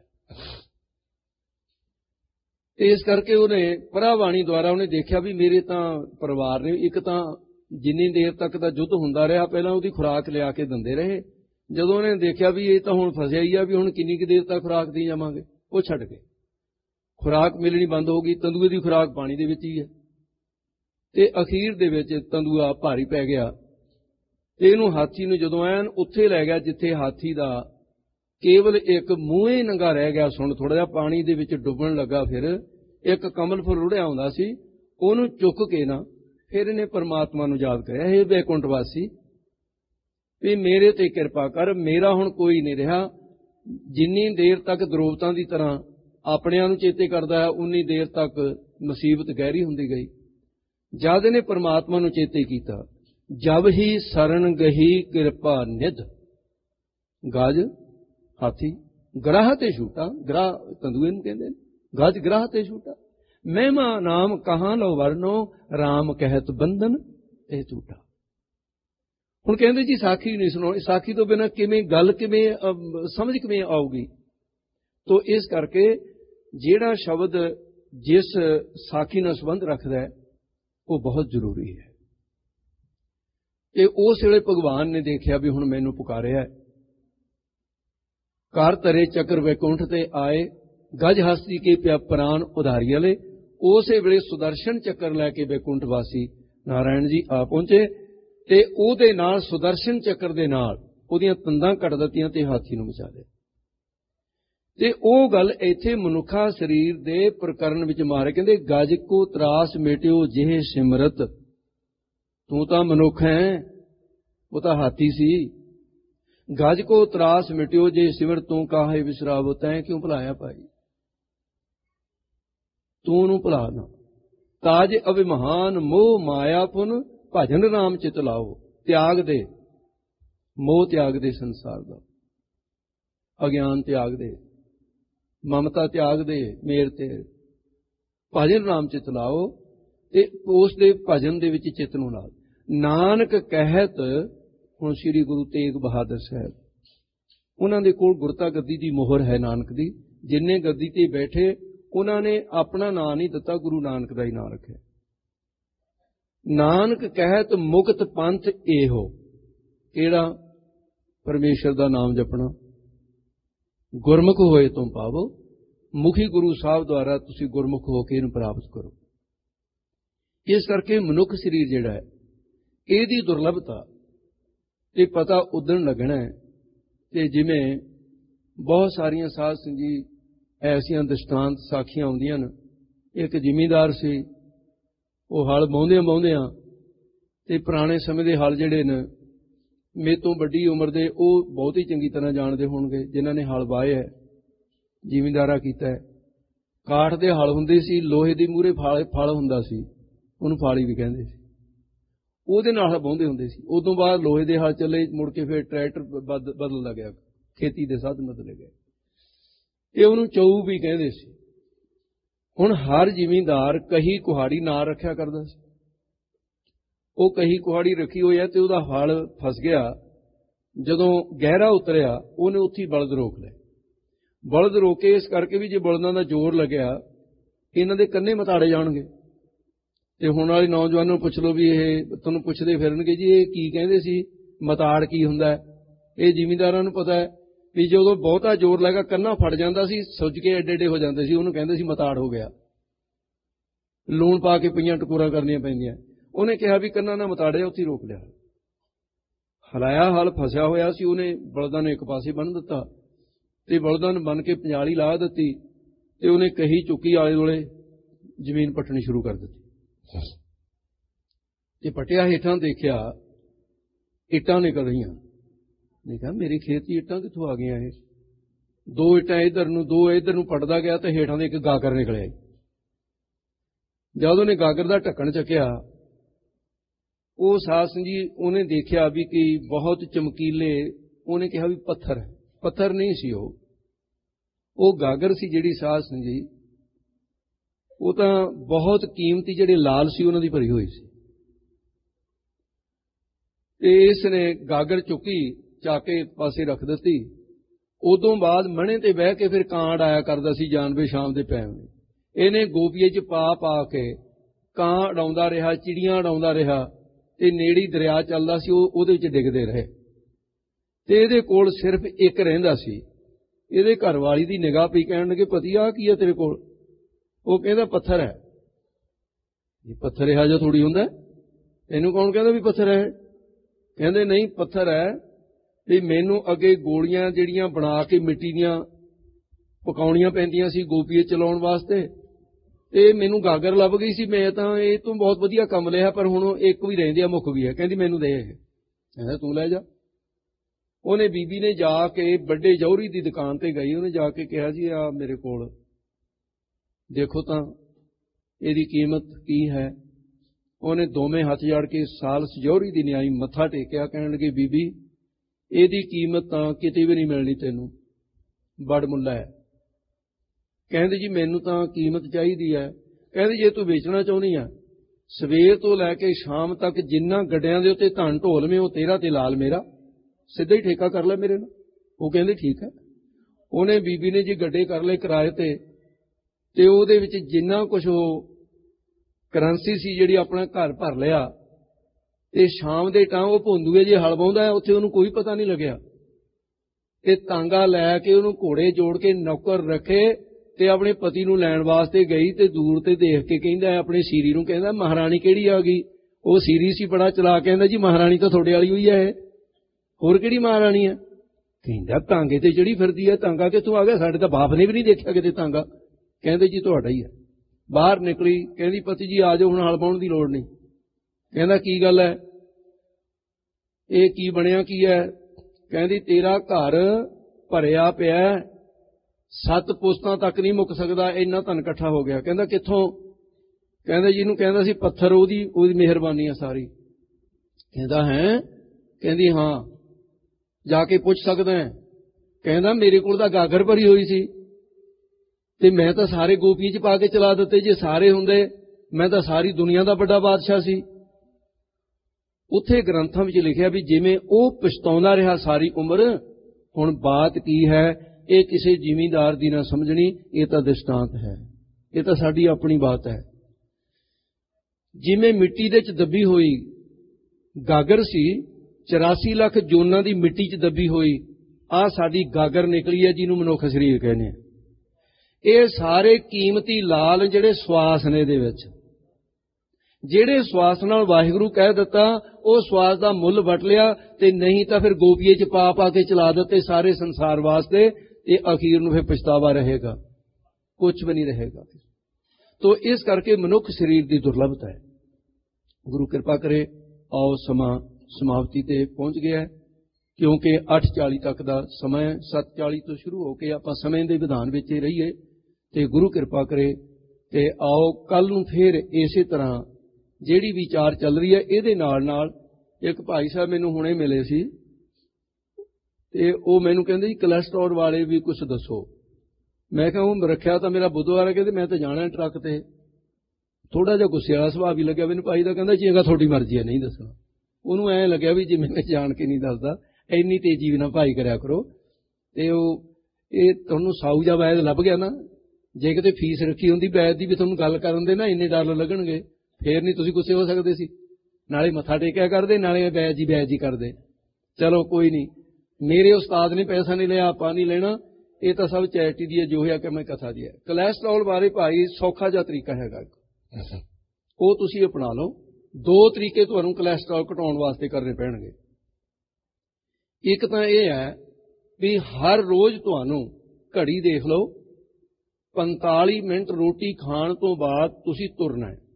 ਤੇ ਇਸ ਕਰਕੇ ਉਹਨੇ ਪਰਾਵਾਣੀ ਦੁਆਰਾ ਉਹਨੇ ਦੇਖਿਆ ਵੀ ਮੇਰੇ ਤਾਂ ਪਰਿਵਾਰ ਨੇ, ਇੱਕ ਤਾਂ ਜਿੰਨੀ ਦੇਰ ਤੱਕ ਦਾ ਯੁੱਧ ਹੁੰਦਾ ਰਿਹਾ ਪਹਿਲਾਂ ਉਹਦੀ ਖੁਰਾਕ ਲਿਆ ਕੇ ਦਿੰਦੇ ਰਹੇ। ਜਦੋਂ ਉਹਨੇ ਦੇਖਿਆ ਵੀ ਇਹ ਤਾਂ ਹੁਣ ਫਸਿਆ ਹੀ ਆ, ਵੀ ਹੁਣ ਕਿੰਨੀ ਕੁ ਦੇਰ ਤੱਕ ਖੁਰਾਕ ਦੇਈ ਜਾਵਾਂਗੇ, ਉਹ ਛੱਡ ਗਏ। ਖੁਰਾਕ ਮਿਲਣੀ ਬੰਦ ਹੋ ਗਈ। ਤੰਦੂਏ ਦੀ ਖੁਰਾਕ ਪਾਣੀ ਦੇ ਵਿੱਚ ਹੀ ਹੈ। ਤੇ ਅਖੀਰ ਦੇ ਵਿੱਚ ਤੰਦੂਆ ਭਾਰੀ ਪੈ ਗਿਆ ਤੇ ਇਹਨੂੰ ਹਾਥੀ ਨੂੰ ਜਦੋਂ ਐਨ ਉੱਥੇ ਲੈ ਗਿਆ ਜਿੱਥੇ ਹਾਥੀ ਦਾ ਕੇਵਲ ਇੱਕ ਮੂੰਹ ਹੀ ਨੰਗਾ ਰਹਿ ਗਿਆ। ਸੁਣ ਥੋੜਾ ਜਿਹਾ ਪਾਣੀ ਦੇ ਵਿੱਚ ਡੁੱਬਣ ਲੱਗਾ। ਫਿਰ ਇੱਕ ਕਮਲ ਫੁੱਲ ਰੁੜਿਆ ਆਉਂਦਾ ਸੀ, ਉਹਨੂੰ ਚੁੱਕ ਕੇ ਨਾ ਫਿਰ ਇਹਨੇ ਪਰਮਾਤਮਾ ਨੂੰ ਯਾਦ ਕਰਿਆ, ਹੇ ਬੈਕੁੰਠ ਵਾਸੀ, ਵੀ ਮੇਰੇ ਤੇ ਕਿਰਪਾ ਕਰ, ਮੇਰਾ ਹੁਣ ਕੋਈ ਨਹੀਂ ਰਿਹਾ। ਜਿੰਨੀ ਦੇਰ ਤੱਕ ਦਰੋਵਤਾਂ ਦੀ ਤਰ੍ਹਾਂ ਆਪਣਿਆਂ ਨੂੰ ਚੇਤੇ ਕਰਦਾ ਹੈ, ਉਨੀ ਦੇਰ ਤੱਕ ਮੁਸੀਬਤ ਗਹਿਰੀ ਹੁੰਦੀ ਗਈ। ਜਦ ਇਹਨੇ ਪਰਮਾਤਮਾ ਨੂੰ ਚੇਤੇ ਕੀਤਾ, ਜਬ ਹੀ ਸਰਣ ਗਹੀ ਕਿਰਪਾ ਨਿਧ, ਗਜ ਹਾਥੀ ਗ੍ਰਾਹ ਤੇ ਛੂਟਾ। ਗ੍ਰਾਹ ਤੰਦੂਏ ਨੂੰ ਕਹਿੰਦੇ, ਗਜ ਗ੍ਰਾਹ ਤੇ ਛੂਟਾ। ਮਹਿਮਾ ਨਾਮ ਕਹਾਂ ਲੋ ਵਰਨੋ, ਰਾਮ ਕਹਿਤ ਬੰਧਨ ਇਹ ਝੂਠਾ। ਹੁਣ ਕਹਿੰਦੇ ਜੀ ਸਾਖੀ ਨਹੀਂ ਸੁਣਾਉਣੀ, ਸਾਖੀ ਤੋਂ ਬਿਨਾਂ ਕਿਵੇਂ ਗੱਲ ਕਿਵੇਂ ਸਮਝ ਕਿਵੇਂ ਆਊਗੀ? ਤੋ ਇਸ ਕਰਕੇ ਜਿਹੜਾ ਸ਼ਬਦ ਜਿਸ ਸਾਖੀ ਨਾਲ ਸੰਬੰਧ ਰੱਖਦਾ ਹੈ ਉਹ ਬਹੁਤ ਜ਼ਰੂਰੀ ਹੈ। ਤੇ ਉਸ ਵੇਲੇ ਭਗਵਾਨ ਨੇ ਦੇਖਿਆ ਵੀ ਹੁਣ ਮੈਨੂੰ ਪੁਕਾਰਿਆ, ਕਾਰ ਤਰੇ ਚੱਕਰ ਵੈਕੁੰਠ ਤੇ ਆਏ, ਗਜ ਹਸਤੀ ਕੇ ਪਿਆ ਪ੍ਰਾਨ ਉਧਾਰੀ ਵਾਲੇ। ਉਸੇ ਵੇਲੇ ਸੁਦਰਸ਼ਨ ਚੱਕਰ ਲੈ ਕੇ ਵੈਕੁੰਠ ਵਾਸੀ ਨਾਰਾਇਣ ਜੀ ਆ ਪਹੁੰਚੇ ਤੇ ਉਹਦੇ ਨਾਲ ਸੁਦਰਸ਼ਨ ਚੱਕਰ ਦੇ ਨਾਲ ਉਹਦੀਆਂ ਤੰਦਾਂ ਕੱਟ ਦਿੱਤੀਆਂ ਤੇ ਹਾਥੀ ਨੂੰ ਬਚਾ ਲਿਆ। ਤੇ ਉਹ ਗੱਲ ਇੱਥੇ ਮਨੁੱਖਾ ਸਰੀਰ ਦੇ ਪ੍ਰਕਰਨ ਵਿੱਚ ਮਾਰੇ, ਕਹਿੰਦੇ ਗਜ ਕੋ ਤਰਾਸ ਮਿਟਿਓ ਜਿਹੇ ਸਿਮਰਤ। ਤੂੰ ਤਾਂ ਮਨੁੱਖ ਹੈ, ਉਹ ਤਾਂ ਹਾਥੀ ਸੀ। ਗਜ ਕੋ ਤਰਾਸ ਮਿਟਿਓ ਜੇ ਸਿਮਰ ਤੂੰ ਕਾਹੇ ਵਿਸਰਾਵੋ, ਤੈਂ ਕਿਉਂ ਭੁਲਾਇਆ ਭਾਈ? ਤੂੰ ਉਹਨੂੰ ਭੁਲਾ ਨਾ। ਤਾਜ ਅਭਿਮਾਨ ਮੋਹ ਮਾਇਆ ਪੁਨ ਭਜਨ ਰਾਮ ਚਿਤ ਲਾਓ। ਤਿਆਗ ਦੇ, ਮੋਹ ਤਿਆਗ ਦੇ ਸੰਸਾਰ ਦਾ, ਅਗਿਆਨ ਤਿਆਗ ਦੇ, ਮਮਤਾ ਤਿਆਗ ਦੇ, ਮੇਰ ਤੇ ਭਜਨ ਰਾਮ ਚਿਤ ਲਾਓ ਤੇ ਉਸ ਦੇ ਭਜਨ ਦੇ ਵਿੱਚ ਚਿੱਤ ਨੂੰ ਲਾ। ਨਾਨਕ ਕਹਿਤ, ਹੁਣ ਸ੍ਰੀ ਗੁਰੂ ਤੇਗ ਬਹਾਦਰ ਸਾਹਿਬ, ਉਹਨਾਂ ਦੇ ਕੋਲ ਗੁਰਤਾ ਗੱਦੀ ਦੀ ਮੋਹਰ ਹੈ ਨਾਨਕ ਦੀ। ਜਿੰਨੇ ਗੱਦੀ ਤੇ ਬੈਠੇ ਉਹਨਾਂ ਨੇ ਆਪਣਾ ਨਾਂ ਨਹੀਂ ਦਿੱਤਾ, ਗੁਰੂ ਨਾਨਕ ਦਾ ਹੀ ਨਾਂ ਰੱਖਿਆ। ਨਾਨਕ ਕਹਿਤ ਮੁਕਤ ਪੰਥ ਇਹੋ, ਕਿਹੜਾ? ਪਰਮੇਸ਼ਰ ਦਾ ਨਾਮ ਜਪਣਾ। ਗੁਰਮੁਖ ਹੋਏ ਤੋਂ ਪਾਵੋ, ਮੁਖੀ ਗੁਰੂ ਸਾਹਿਬ ਦੁਆਰਾ ਤੁਸੀਂ ਗੁਰਮੁਖ ਹੋ ਕੇ ਇਹਨੂੰ ਪ੍ਰਾਪਤ ਕਰੋ। ਇਸ ਕਰਕੇ ਮਨੁੱਖ ਸਰੀਰ ਜਿਹੜਾ ਹੈ ਇਹਦੀ ਦੁਰਲਭਤਾ ਤੇ ਪਤਾ ਉਦਣ ਲੱਗਣਾ ਹੈ। ਤੇ ਜਿਵੇਂ ਬਹੁਤ ਸਾਰੀਆਂ ਸਾਧ ਸੰਗਤ ਜੀ ਐਸੀਆਂ ਦ੍ਰਿਸ਼ਟਾਂਤ ਸਾਖੀਆਂ ਆਉਂਦੀਆਂ ਨੇ। ਇੱਕ ਜ਼ਿਮੀਂਦਾਰ ਸੀ, ਉਹ ਹਲ ਵਾਹੁੰਦਿਆਂ ਵਾਹੁੰਦਿਆਂ ਤੇ ਪੁਰਾਣੇ ਸਮੇਂ ਦੇ ਹਲ ਜਿਹੜੇ ਨੇ ਮੇਰੇ ਤੋਂ ਵੱਡੀ ਉਮਰ ਦੇ ਉਹ ਬਹੁਤ ਹੀ ਚੰਗੀ ਤਰ੍ਹਾਂ ਜਾਣਦੇ ਹੋਣਗੇ, ਜਿਨ੍ਹਾਂ ਨੇ ਹਲ ਵਾਹੇ ਹੈ, ਜ਼ਿਮੀਂਦਾਰਾ ਕੀਤਾ ਹੈ। ਕਾਠ ਦੇ ਹਲ ਹੁੰਦੇ ਸੀ, ਲੋਹੇ ਦੀ ਮੂਹਰੇ ਫਲ ਫਲ ਹੁੰਦਾ ਸੀ, ਉਹਨੂੰ ਫਾਲੀ ਵੀ ਕਹਿੰਦੇ ਸੀ। ਉਹਦੇ ਨਾਲ ਵਾਹੁੰਦੇ ਹੁੰਦੇ ਸੀ। ਉਦੋਂ ਬਾਅਦ ਲੋਹੇ ਦੇ ਹਲ ਚੱਲੇ, ਮੁੜ ਕੇ ਫਿਰ ਟਰੈਕਟਰ ਬਦਲਦਾ ਗਿਆ, ਖੇਤੀ ਦੇ ਸਾਧਨ ਬਦਲੇ ਗਏ, ਇਹ ਉਹਨੂੰ ਚਊ ਵੀ ਕਹਿੰਦੇ ਸੀ। ਹੁਣ ਹਰ ਜ਼ਿਮੀਂਦਾਰ ਕਹੀ ਕੁਹਾੜੀ ਨਾ ਰੱਖਿਆ ਕਰਦਾ ਸੀ। ਉਹ ਕਹੀ ਕੁਹਾੜੀ ਰੱਖੀ ਹੋਈ ਹੈ ਤੇ ਉਹਦਾ ਹਲ ਫਸ ਗਿਆ। ਜਦੋਂ ਗਹਿਰਾ ਉਤਰਿਆ ਉਹਨੇ ਉੱਥੇ ਬਲਦ ਰੋਕ ਲਏ। ਬਲਦ ਰੋਕੇ ਇਸ ਕਰਕੇ ਵੀ ਜੇ ਬਲਦਾਂ ਦਾ ਜ਼ੋਰ ਲੱਗਿਆ ਇਹਨਾਂ ਦੇ ਕੰਨੇ ਮਤਾੜੇ ਜਾਣਗੇ। ਤੇ ਹੁਣ ਵਾਲੇ ਨੌਜਵਾਨਾਂ ਨੂੰ ਪੁੱਛ ਲਓ ਵੀ ਇਹ ਤੁਹਾਨੂੰ ਪੁੱਛਦੇ ਫਿਰਨਗੇ ਜੀ ਇਹ ਕੀ ਕਹਿੰਦੇ ਸੀ, ਮਤਾੜ ਕੀ ਹੁੰਦਾ ਹੈ? ਇਹ ਜ਼ਿਮੀਂਦਾਰਾਂ ਨੂੰ ਪਤਾ ਹੈ ਵੀ ਜਦੋਂ ਬਹੁਤਾ ਜ਼ੋਰ ਲੱਗਾ ਕੰਨਾ ਫੜ ਜਾਂਦਾ ਸੀ, ਸੁੱਜ ਕੇ ਏਡੇ ਏਡੇ ਹੋ ਜਾਂਦੇ ਸੀ, ਉਹਨੂੰ ਕਹਿੰਦੇ ਸੀ ਮਤਾੜ ਹੋ ਗਿਆ। ਲੂਣ ਪਾ ਕੇ ਪਈਆਂ ਟਕੂਰਾਂ ਕਰਨੀਆਂ ਪੈਂਦੀਆਂ। ਉਹਨੇ ਕਿਹਾ ਵੀ ਕੰਨਾ ਨਾ ਮਤਾੜਿਆ, ਉੱਥੇ ਰੋਕ ਲਿਆ। ਹਲਾਇਆ ਹਲ ਫਸਿਆ ਹੋਇਆ ਸੀ, ਉਹਨੇ ਬਲਦਾਂ ਨੂੰ ਇੱਕ ਪਾਸੇ ਬੰਨ੍ਹ ਦਿੱਤਾ ਤੇ ਬਲਦਾਂ ਨੂੰ ਬੰਨ੍ਹ ਕੇ ਪੰਜਾਲੀ ਲਾ ਦਿੱਤੀ ਤੇ ਉਹਨੇ ਕਹੀ ਚੁੱਕੀ ਆਲੇ ਦੁਆਲੇ ਜ਼ਮੀਨ ਪੱਟਣੀ ਸ਼ੁਰੂ ਕਰ ਦਿੱਤੀ। ਤੇ ਪੱਟਿਆ ਹੇਠਾਂ ਦੇਖਿਆ ਇੱਟਾਂ ਨਿਕਲ ਰਹੀਆਂ। ਨੇ ਕਿਹਾ ਮੇਰੇ ਖੇਤ 'ਚ ਇੱਟਾਂ ਕਿੱਥੋਂ ਆ ਗਈਆਂ? ਇਹ ਦੋ ਇੱਟਾਂ ਇੱਧਰ ਨੂੰ, ਦੋ ਇੱਧਰ ਨੂੰ ਪੱਟਦਾ ਗਿਆ ਤੇ ਹੇਠਾਂ ਦੇ ਇੱਕ ਗਾਗਰ ਨਿਕਲਿਆ। ਜਦ ਉਹਨੇ ਗਾਗਰ ਦਾ ਢੱਕਣ ਚੱਕਿਆ, ਉਹ ਸਾਧ ਸੰਗਤ ਜੀ ਉਹਨੇ ਦੇਖਿਆ ਵੀ ਕਿ ਬਹੁਤ ਚਮਕੀਲੇ, ਉਹਨੇ ਕਿਹਾ ਵੀ ਪੱਥਰ ਹੈ। ਪੱਥਰ ਨਹੀਂ ਸੀ ਉਹ, ਉਹ ਗਾਗਰ ਸੀ ਜਿਹੜੀ ਸਾਧ ਸੰਗਤ ਜੀ, ਉਹ ਤਾਂ ਬਹੁਤ ਕੀਮਤੀ ਜਿਹੜੇ ਲਾਲ ਸੀ ਉਹਨਾਂ ਦੀ ਭਰੀ ਹੋਈ ਸੀ। ਤੇ ਇਸ ਨੇ ਗਾਗਰ ਚੁੱਕੀ, ਚਾ ਕੇ ਪਾਸੇ ਰੱਖ ਦਿੱਤੀ। ਉਦੋਂ ਬਾਅਦ ਮਣੇ ਤੇ ਬਹਿ ਕੇ ਫਿਰ ਕਾਂਡ ਆਇਆ ਕਰਦਾ ਸੀ ਜਾਨਵੇ ਸ਼ਾਮ ਦੇ ਪੈਣ। ਇਹਨੇ ਗੋਪੀਏ 'ਚ ਪਾ ਪਾ ਕੇ ਕਾਂ ਉਡਾਉਂਦਾ ਰਿਹਾ, ਚਿੜੀਆਂ ਉਡਾਉਂਦਾ ਰਿਹਾ ਤੇ ਨੇੜੀ ਦਰਿਆ ਚੱਲਦਾ ਸੀ, ਉਹ ਉਹਦੇ ਵਿੱਚ ਡਿੱਗਦੇ ਰਹੇ। ਤੇ ਇਹਦੇ ਕੋਲ ਸਿਰਫ ਇੱਕ ਰਹਿੰਦਾ ਸੀ। ਇਹਦੇ ਘਰ ਵਾਲੀ ਦੀ ਨਿਗਾਹ ਪਈ, ਕਹਿਣ ਲੱਗੇ ਪਤੀ ਆ ਕੀ ਹੈ ਤੇਰੇ ਕੋਲ? ਉਹ ਕਹਿੰਦਾ ਪੱਥਰ ਹੈ। ਇਹ ਪੱਥਰ ਇਹੋ ਜਿਹਾ ਥੋੜੀ ਹੁੰਦਾ, ਇਹਨੂੰ ਕੌਣ ਕਹਿੰਦਾ ਵੀ ਪੱਥਰ ਹੈ? ਕਹਿੰਦੇ ਨਹੀਂ ਪੱਥਰ ਹੈ ਵੀ ਮੈਨੂੰ ਅੱਗੇ ਗੋਲੀਆਂ ਜਿਹੜੀਆਂ ਬਣਾ ਕੇ ਮਿੱਟੀ ਦੀਆਂ ਪਕਾਉਣੀਆਂ ਪੈਂਦੀਆਂ ਸੀ ਗੋਪੀਏ ਚਲਾਉਣ ਵਾਸਤੇ, ਤੇ ਮੈਨੂੰ ਗਾਗਰ ਲੱਭ ਗਈ ਸੀ। ਮੈਂ ਤਾਂ ਇਹ ਤੋਂ ਬਹੁਤ ਵਧੀਆ ਕੰਮ ਲਿਆ, ਪਰ ਹੁਣ ਇੱਕ ਵੀ ਰਹਿੰਦੀ ਆ, ਮੁੱਕ ਵੀ ਹੈ। ਕਹਿੰਦੀ ਮੈਨੂੰ ਦੇ ਇਹ। ਕਹਿੰਦਾ ਤੂੰ ਲੈ ਜਾ। ਉਹਨੇ ਬੀਬੀ ਨੇ ਜਾ ਕੇ ਵੱਡੇ ਜੌਹਰੀ ਦੀ ਦੁਕਾਨ ਤੇ ਗਈ, ਉਹਨੇ ਜਾ ਕੇ ਕਿਹਾ ਜੀ ਆ ਮੇਰੇ ਕੋਲ ਦੇਖੋ ਤਾਂ ਇਹਦੀ ਕੀਮਤ ਕੀ ਹੈ। ਉਹਨੇ ਦੋਵੇਂ ਹੱਥ ਜੋੜ ਕੇ ਸਾਲਸ ਜੌਹਰੀ ਦੀ ਨਿਆਈ ਮੱਥਾ ਟੇਕਿਆ, ਕਹਿਣ ਲੱਗੇ ਬੀਬੀ ਇਹਦੀ ਕੀਮਤ ਤਾਂ ਕਿਤੇ ਵੀ ਨਹੀਂ ਮਿਲਣੀ, ਤੈਨੂੰ ਬੜ ਮੁੱਲਾ ਹੈ। ਕਹਿੰਦੇ ਜੀ ਮੈਨੂੰ ਤਾਂ ਕੀਮਤ ਚਾਹੀਦੀ ਹੈ। ਕਹਿੰਦੇ ਜੇ ਤੂੰ ਵੇਚਣਾ ਚਾਹੁੰਦੀ ਆ ਸਵੇਰ ਤੋਂ ਲੈ ਕੇ ਸ਼ਾਮ ਤੱਕ ਜਿੰਨਾ ਗੱਡਿਆਂ ਦੇ ਉੱਤੇ ਧਨ ਢੋਲਵੇਂ ਉਹ ਤੇਰਾ ਤੇ ਲਾਲ ਮੇਰਾ, ਸਿੱਧਾ ਹੀ ਠੇਕਾ ਕਰ ਲੈ ਮੇਰੇ ਨਾਲ। ਉਹ ਕਹਿੰਦੇ ਠੀਕ ਹੈ। ਉਹਨੇ ਬੀਬੀ ਨੇ ਜੀ ਗੱਡੇ ਕਰ ਲਏ ਕਿਰਾਏ ਤੇ, ਤੇ ਉਹਦੇ ਵਿੱਚ ਜਿੰਨਾ ਕੁਛ ਉਹ ਕਰੰਸੀ ਸੀ ਜਿਹੜੀ ਆਪਣਾ ਘਰ ਭਰ ਲਿਆ, ਤੇ ਸ਼ਾਮ ਦੇ ਟਾਈਮ ਉਹ ਭੋਂਦੂਏ ਜੇ ਹਲ ਵਾਹੁੰਦਾ, ਉੱਥੇ ਉਹਨੂੰ ਕੋਈ ਪਤਾ ਨਹੀਂ ਲੱਗਿਆ, ਤੇ ਤਾਂਗਾ ਲੈ ਕੇ ਉਹਨੂੰ ਘੋੜੇ ਜੋੜ ਕੇ ਨੌਕਰ ਰੱਖੇ ਤੇ ਆਪਣੇ ਪਤੀ ਨੂੰ ਲੈਣ ਵਾਸਤੇ ਗਈ, ਤੇ ਦੂਰ ਤੇ ਦੇਖ ਕੇ ਕਹਿੰਦਾ ਆਪਣੇ ਸੀਰੀ ਨੂੰ, ਕਹਿੰਦਾ ਮਹਾਰਾਣੀ ਕਿਹੜੀ ਆ ਗਈ। ਉਹ ਸੀਰੀ ਸੀ ਬੜਾ ਚਲਾ, ਕਹਿੰਦਾ ਜੀ ਮਹਾਰਾਣੀ ਤਾਂ ਤੁਹਾਡੇ ਵਾਲੀ ਹੋਈ ਹੈ, ਹੋਰ ਕਿਹੜੀ ਮਹਾਰਾਣੀ ਹੈ। ਕਹਿੰਦਾ ਤਾਂਗੇ ਤੇ ਜਿਹੜੀ ਫਿਰਦੀ ਹੈ, ਤਾਂਗਾ ਕਿੱਥੋਂ ਆ ਗਿਆ, ਸਾਡੇ ਤਾਂ ਬਾਪ ਨੇ ਵੀ ਨਹੀਂ ਦੇਖਿਆ ਕਿਤੇ ਤਾਂਗਾ। ਕਹਿੰਦੇ ਜੀ ਤੁਹਾਡਾ ਹੀ ਹੈ। ਬਾਹਰ ਨਿਕਲੀ, ਕਹਿੰਦੀ ਪਤੀ ਜੀ ਆ ਜਾਓ, ਹੁਣ ਹਲ ਪਾਉਣ ਦੀ ਲੋੜ ਨਹੀਂ। ਕਹਿੰਦਾ ਕੀ ਗੱਲ ਹੈ, ਇਹ ਕੀ ਬਣਿਆ ਕੀ ਹੈ। ਕਹਿੰਦੀ ਤੇਰਾ ਘਰ ਭਰਿਆ ਪਿਆ, ਸੱਤ ਪੁਸਤਾਂ ਤੱਕ ਨਹੀਂ ਮੁੱਕ ਸਕਦਾ, ਇੰਨਾ ਧਨ ਇਕੱਠਾ ਹੋ ਗਿਆ। ਕਹਿੰਦਾ ਕਿੱਥੋਂ। ਕਹਿੰਦਾ ਜਿਹਨੂੰ ਕਹਿੰਦਾ ਸੀ ਪੱਥਰ, ਉਹਦੀ ਉਹਦੀ ਮਿਹਰਬਾਨੀ ਆ ਸਾਰੀ। ਕਹਿੰਦਾ ਹੈ। ਕਹਿੰਦੀ ਹਾਂ, ਜਾ ਕੇ ਪੁੱਛ ਸਕਦਾ ਹੈ। ਕਹਿੰਦਾ ਮੇਰੇ ਕੋਲ ਤਾਂ ਗਾਗਰ ਭਰੀ ਹੋਈ ਸੀ, ਤੇ ਮੈਂ ਤਾਂ ਸਾਰੇ ਗੋਪੀ 'ਚ ਪਾ ਕੇ ਚਲਾ ਦਿੱਤੇ। ਜੇ ਸਾਰੇ ਹੁੰਦੇ ਮੈਂ ਤਾਂ ਸਾਰੀ ਦੁਨੀਆ ਦਾ ਵੱਡਾ ਬਾਦਸ਼ਾਹ ਸੀ। ਉੱਥੇ ਗ੍ਰੰਥਾਂ ਵਿੱਚ ਲਿਖਿਆ ਵੀ ਜਿਵੇਂ ਉਹ ਪਛਤਾਉਂਦਾ ਰਿਹਾ ਸਾਰੀ ਉਮਰ, ਹੁਣ ਬਾਤ ਕੀ ਹੈ, ਇਹ ਕਿਸੇ ਜ਼ਿਮੀਂਦਾਰ ਦੀ ਨਾ ਸਮਝਣੀ, ਇਹ ਤਾਂ ਦ੍ਰਿਸ਼ਟਾਂਤ ਹੈ, ਇਹ ਤਾਂ ਸਾਡੀ ਆਪਣੀ ਬਾਤ ਹੈ। ਜਿਵੇਂ ਮਿੱਟੀ ਦੇ 'ਚ ਦੱਬੀ ਹੋਈ ਗਾਗਰ ਸੀ, ਚੁਰਾਸੀ ਲੱਖ ਜੂਨਾਂ ਦੀ ਮਿੱਟੀ 'ਚ ਦੱਬੀ ਹੋਈ, ਆਹ ਸਾਡੀ ਗਾਗਰ ਨਿਕਲੀ ਹੈ, ਜਿਹਨੂੰ ਮਨੁੱਖ ਸਰੀਰ ਕਹਿੰਦੇ ਆ। ਇਹ ਸਾਰੇ ਕੀਮਤੀ ਲਾਲ ਜਿਹੜੇ ਸਵਾਸ ਨੇ ਦੇ ਵਿੱਚ, ਜਿਹੜੇ ਸਵਾਸ ਨਾਲ ਵਾਹਿਗੁਰੂ ਕਹਿ ਦਿੱਤਾ, ਉਹ ਸਵਾਸ ਦਾ ਮੁੱਲ ਵਟ ਲਿਆ, ਤੇ ਨਹੀਂ ਤਾਂ ਫਿਰ ਗੋਪੀਏ 'ਚ ਪਾ ਪਾ ਕੇ ਚਲਾ ਦਿੱਤੇ ਸਾਰੇ ਸੰਸਾਰ ਵਾਸਤੇ, ਤੇ ਅਖੀਰ ਨੂੰ ਫਿਰ ਪਛਤਾਵਾ ਰਹੇਗਾ, ਕੁਝ ਵੀ ਨਹੀਂ ਰਹੇਗਾ। ਤੋ ਇਸ ਕਰਕੇ ਮਨੁੱਖ ਸਰੀਰ ਦੀ ਦੁਰਲਭਤਾ ਹੈ। ਗੁਰੂ ਕਿਰਪਾ ਕਰੇ, ਆਓ ਸਮਾਂ ਸਮਾਪਤੀ ਤੇ ਪਹੁੰਚ ਗਿਆ ਹੈ, ਕਿਉਂਕਿ ਅੱਠ ਚਾਲੀ ਤੱਕ ਦਾ ਸਮਾਂ ਹੈ। ਸੱਤ ਚਾਲੀ ਤੋਂ ਸ਼ੁਰੂ ਹੋ ਕੇ ਆਪਾਂ ਸਮੇਂ ਦੇ ਵਿਧਾਨ ਵਿੱਚ ਹੀ ਰਹੀਏ, ਤੇ ਗੁਰੂ ਕਿਰਪਾ ਕਰੇ ਤੇ ਆਓ ਕੱਲ ਨੂੰ ਫਿਰ ਇਸੇ ਤਰ੍ਹਾਂ ਜਿਹੜੀ ਵਿਚਾਰ ਚੱਲ ਰਹੀ ਹੈ ਇਹਦੇ ਨਾਲ ਨਾਲ। ਇੱਕ ਭਾਈ ਸਾਹਿਬ ਮੈਨੂੰ ਹੁਣੇ ਮਿਲੇ ਸੀ, ਤੇ ਉਹ ਮੈਨੂੰ ਕਹਿੰਦੇ ਜੀ ਕੋਲੈਸਟਰੋਲ ਵਾਲੇ ਵੀ ਕੁਝ ਦੱਸੋ। ਮੈਂ ਕਿਹਾ ਉਹ ਰੱਖਿਆ ਤਾਂ ਮੇਰਾ ਬੁੱਧਵਾਰ ਹੈ, ਕਹਿੰਦੇ ਮੈਂ ਤਾਂ ਜਾਣਾ ਟਰੱਕ ਤੇ। ਥੋੜਾ ਜਿਹਾ ਗੁੱਸੇ ਵਾਲਾ ਸੁਭਾਅ ਵੀ ਲੱਗਿਆ ਮੈਨੂੰ ਭਾਈ ਦਾ, ਕਹਿੰਦਾ ਚੰਗਾ ਤੁਹਾਡੀ ਮਰਜ਼ੀ ਹੈ ਨਹੀਂ ਦੱਸਣਾ। ਉਹਨੂੰ ਐਂ ਲੱਗਿਆ ਵੀ ਜਿਵੇਂ ਮੈਂ ਜਾਣ ਕੇ ਨਹੀਂ ਦੱਸਦਾ, ਇੰਨੀ ਤੇਜ਼ੀ ਵੀ ਨਾ ਭਾਈ ਕਰਿਆ ਕਰੋ। ਤੇ ਉਹ ਇਹ ਤੁਹਾਨੂੰ ਸਾਊ ਜਾਂ ਵੈਦ ਲੱਭ ਗਿਆ ਨਾ, ਜੇ ਕਿਤੇ ਫੀਸ ਰੱਖੀ ਹੁੰਦੀ ਵੈਦ ਦੀ ਵੀ ਤੁਹਾਨੂੰ ਗੱਲ ਕਰਨ ਦੇ ਨਾ ਇੰਨੇ ਡਾਲਰ ਲੱਗਣਗੇ, ਫੇਰ ਨਹੀਂ ਤੁਸੀਂ ਗੁੱਸੇ ਹੋ ਸਕਦੇ ਸੀ। ਨਾਲੇ ਮੱਥਾ ਟੇਕਿਆ ਕਰਦੇ, ਨਾਲੇ ਵੈਦ ਜੀ ਵੈਦ ਜੀ ਕਰਦੇ। ਚਲੋ ਕੋਈ ਨਹੀਂ, ਮੇਰੇ ਉਸਤਾਦ ਨੇ ਪੈਸਾ ਨਹੀਂ ਲਿਆ, ਆਪਾਂ ਨਹੀਂ ਲੈਣਾ, ਇਹ ਤਾਂ ਸਭ ਚੈਰਿਟੀ ਦੀ ਹੈ, ਜੋ ਹੈ ਕਿ ਮੈਂ ਕਥਾ ਦੀ ਹੈ। ਕੋਲੈਸਟਰੋਲ ਬਾਰੇ ਭਾਈ ਸੌਖਾ ਜਿਹਾ ਤਰੀਕਾ ਹੈਗਾ, ਉਹ ਤੁਸੀਂ ਅਪਣਾ ਲਓ। ਦੋ ਤਰੀਕੇ ਤੁਹਾਨੂੰ ਕੋਲੈਸਟਰੋਲ ਘਟਾਉਣ ਵਾਸਤੇ ਕਰਨੇ ਪੈਣਗੇ। ਇੱਕ ਤਾਂ ਇਹ ਹੈ ਵੀ ਹਰ ਰੋਜ਼ ਤੁਹਾਨੂੰ ਘੜੀ ਦੇਖ ਲਓ, ਪੰਤਾਲੀ ਮਿੰਟ ਰੋਟੀ ਖਾਣ ਤੋਂ ਬਾਅਦ ਤੁਸੀਂ ਤੁਰਨਾ ਹੈ।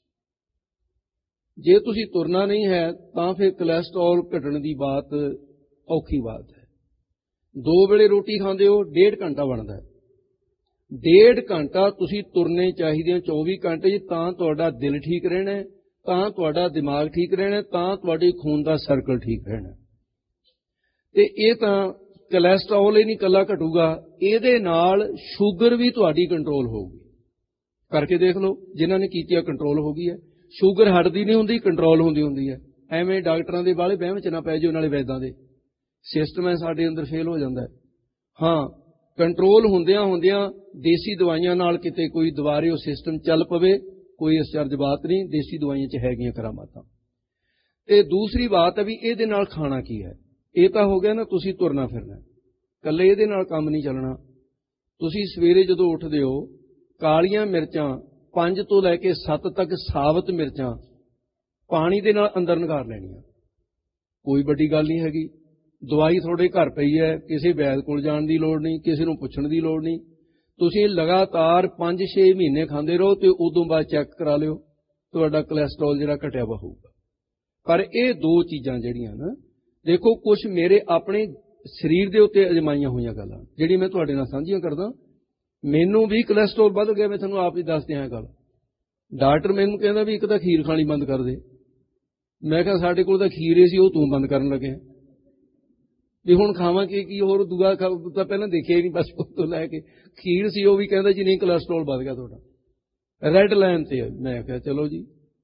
ਜੇ ਤੁਸੀਂ ਤੁਰਨਾ ਨਹੀਂ ਹੈ ਤਾਂ ਫਿਰ ਕੋਲੈਸਟਰੋਲ ਘਟਣ ਦੀ ਬਾਤ ਔਖੀ ਬਾਤ ਹੈ। ਦੋ ਵੇਲੇ ਰੋਟੀ ਖਾਂਦੇ ਹੋ, ਡੇਢ ਘੰਟਾ ਬਣਦਾ ਹੈ। ਡੇਢ ਘੰਟਾ ਤੁਸੀਂ ਤੁਰਨੇ ਚਾਹੀਦੇ ਹੋ ਚੌਵੀ ਘੰਟੇ 'ਚ, ਤਾਂ ਤੁਹਾਡਾ ਦਿਲ ਠੀਕ ਰਹਿਣਾ, ਤਾਂ ਤੁਹਾਡਾ ਦਿਮਾਗ ਠੀਕ ਰਹਿਣਾ, ਤਾਂ ਤੁਹਾਡੇ ਖੂਨ ਦਾ ਸਰਕਲ ਠੀਕ ਰਹਿਣਾ। ਤੇ ਇਹ ਤਾਂ ਕੋਲੈਸਟਰੋਲ ਹੀ ਨਹੀਂ ਇਕੱਲਾ ਘਟੂਗਾ, ਇਹਦੇ ਨਾਲ ਸ਼ੂਗਰ ਵੀ ਤੁਹਾਡੀ ਕੰਟਰੋਲ ਹੋਊਗੀ। ਕਰਕੇ ਦੇਖ ਲਓ, ਜਿਨ੍ਹਾਂ ਨੇ ਕੀਤੀ ਆ ਕੰਟਰੋਲ ਹੋ ਗਈ ਹੈ। ਸ਼ੂਗਰ ਹਟਦੀ ਨਹੀਂ ਹੁੰਦੀ, ਕੰਟਰੋਲ ਹੁੰਦੀ ਹੁੰਦੀ ਹੈ। ਐਵੇਂ ਡਾਕਟਰਾਂ ਦੇ ਬਾਹਲੇ ਵਹਿਮ 'ਚ ਨਾ ਪੈ ਜਾਓ, ਨਾਲੇ ਵੈਦਾਂ ਦੇ ਸਿਸਟਮ ਹੈ ਸਾਡੇ ਅੰਦਰ ਫੇਲ ਹੋ ਜਾਂਦਾ ਹੈ। ਹਾਂ, ਕੰਟਰੋਲ ਹੁੰਦਿਆਂ ਹੁੰਦਿਆਂ ਦੇਸੀ ਦਵਾਈਆਂ ਨਾਲ ਕਿਤੇ ਕੋਈ ਦੁਬਾਰੇ ਉਹ ਸਿਸਟਮ ਚੱਲ ਪਵੇ, ਕੋਈ ਅਚਰਜ ਬਾਤ ਨਹੀਂ, ਦੇਸੀ ਦਵਾਈਆਂ 'ਚ ਹੈਗੀਆਂ ਕਰਾਮਾਤਾਂ। ਤੇ ਦੂਸਰੀ ਬਾਤ ਹੈ ਵੀ ਇਹਦੇ ਨਾਲ ਖਾਣਾ ਕੀ ਹੈ। ਇਹ ਤਾਂ ਹੋ ਗਿਆ ਨਾ, ਤੁਸੀਂ ਤੁਰਨਾ ਫਿਰਨਾ, ਇਕੱਲੇ ਇਹਦੇ ਨਾਲ ਕੰਮ ਨਹੀਂ ਚੱਲਣਾ। ਤੁਸੀਂ ਸਵੇਰੇ ਜਦੋਂ ਉੱਠਦੇ ਹੋ, ਕਾਲੀਆਂ ਮਿਰਚਾਂ ਪੰਜ ਤੋਂ ਲੈ ਕੇ ਸੱਤ ਤੱਕ ਸਾਬਤ ਮਿਰਚਾਂ ਪਾਣੀ ਦੇ ਨਾਲ ਅੰਦਰ ਨਿਕਾਲ ਲੈਣੀਆਂ। ਕੋਈ ਵੱਡੀ ਗੱਲ ਨਹੀਂ ਹੈਗੀ। ਦਵਾਈ ਤੁਹਾਡੇ ਘਰ ਪਈ ਹੈ, ਕਿਸੇ ਵੈਦ ਕੋਲ ਜਾਣ ਦੀ ਲੋੜ ਨਹੀਂ, ਕਿਸੇ ਨੂੰ ਪੁੱਛਣ ਦੀ ਲੋੜ ਨਹੀਂ। ਤੁਸੀਂ ਲਗਾਤਾਰ ਪੰਜ ਛੇ ਮਹੀਨੇ ਖਾਂਦੇ ਰਹੋ, ਤੇ ਉਦੋਂ ਬਾਅਦ ਚੈੱਕ ਕਰਾ ਲਿਓ, ਤੁਹਾਡਾ ਕੋਲੈਸਟਰੋਲ ਜਿਹੜਾ ਘਟਿਆ ਵਾ ਹੋਊਗਾ। ਪਰ ਇਹ ਦੋ ਚੀਜ਼ਾਂ ਜਿਹੜੀਆਂ ਨਾ, ਦੇਖੋ ਕੁਝ ਮੇਰੇ ਆਪਣੇ ਸਰੀਰ ਦੇ ਉੱਤੇ ਅਜਮਾਈਆਂ ਹੋਈਆਂ ਗੱਲਾਂ ਜਿਹੜੀ ਮੈਂ ਤੁਹਾਡੇ ਨਾਲ ਸਾਂਝੀਆਂ ਕਰਦਾ। ਮੈਨੂੰ ਵੀ ਕੋਲੈਸਟਰੋਲ ਵੱਧ ਗਿਆ, ਮੈਂ ਤੁਹਾਨੂੰ ਆਪ ਹੀ ਦੱਸਦੇ ਹਾਂ ਗੱਲ। ਡਾਕਟਰ ਮੈਨੂੰ ਕਹਿੰਦਾ ਵੀ ਇੱਕ ਤਾਂ ਖੀਰ ਖਾਣੀ ਬੰਦ ਕਰ ਦੇ। ਮੈਂ ਕਿਹਾ ਸਾਡੇ ਕੋਲ ਤਾਂ ਖੀਰੇ ਸੀ, ਉਹ ਤੂੰ ਬੰਦ ਕਰਨ ਲੱਗਿਆ ਵੀ ਹੁਣ ਖਾਵਾਂ ਕੀ ਕੀ ਹੋਰ ਦੂਆ ਤਾਂ ਪਹਿਲਾਂ ਦੇਖਿਆ ਹੀ ਨਹੀਂ, ਬਸ ਤੋਂ ਲੈ ਕੇ ਖੀਰ ਸੀ, ਉਹ ਵੀ ਕਹਿੰਦਾ ਜੀ ਨਹੀਂ ਕੋਲੈਸਟਰੋਲ ਵੱਧ ਗਿਆ ਤੁਹਾਡਾ, ਰੈੱਡ ਲਾਈਨ ਤੇ। ਮੈਂ ਕਿਹਾ ਚਲੋ ਜੀ,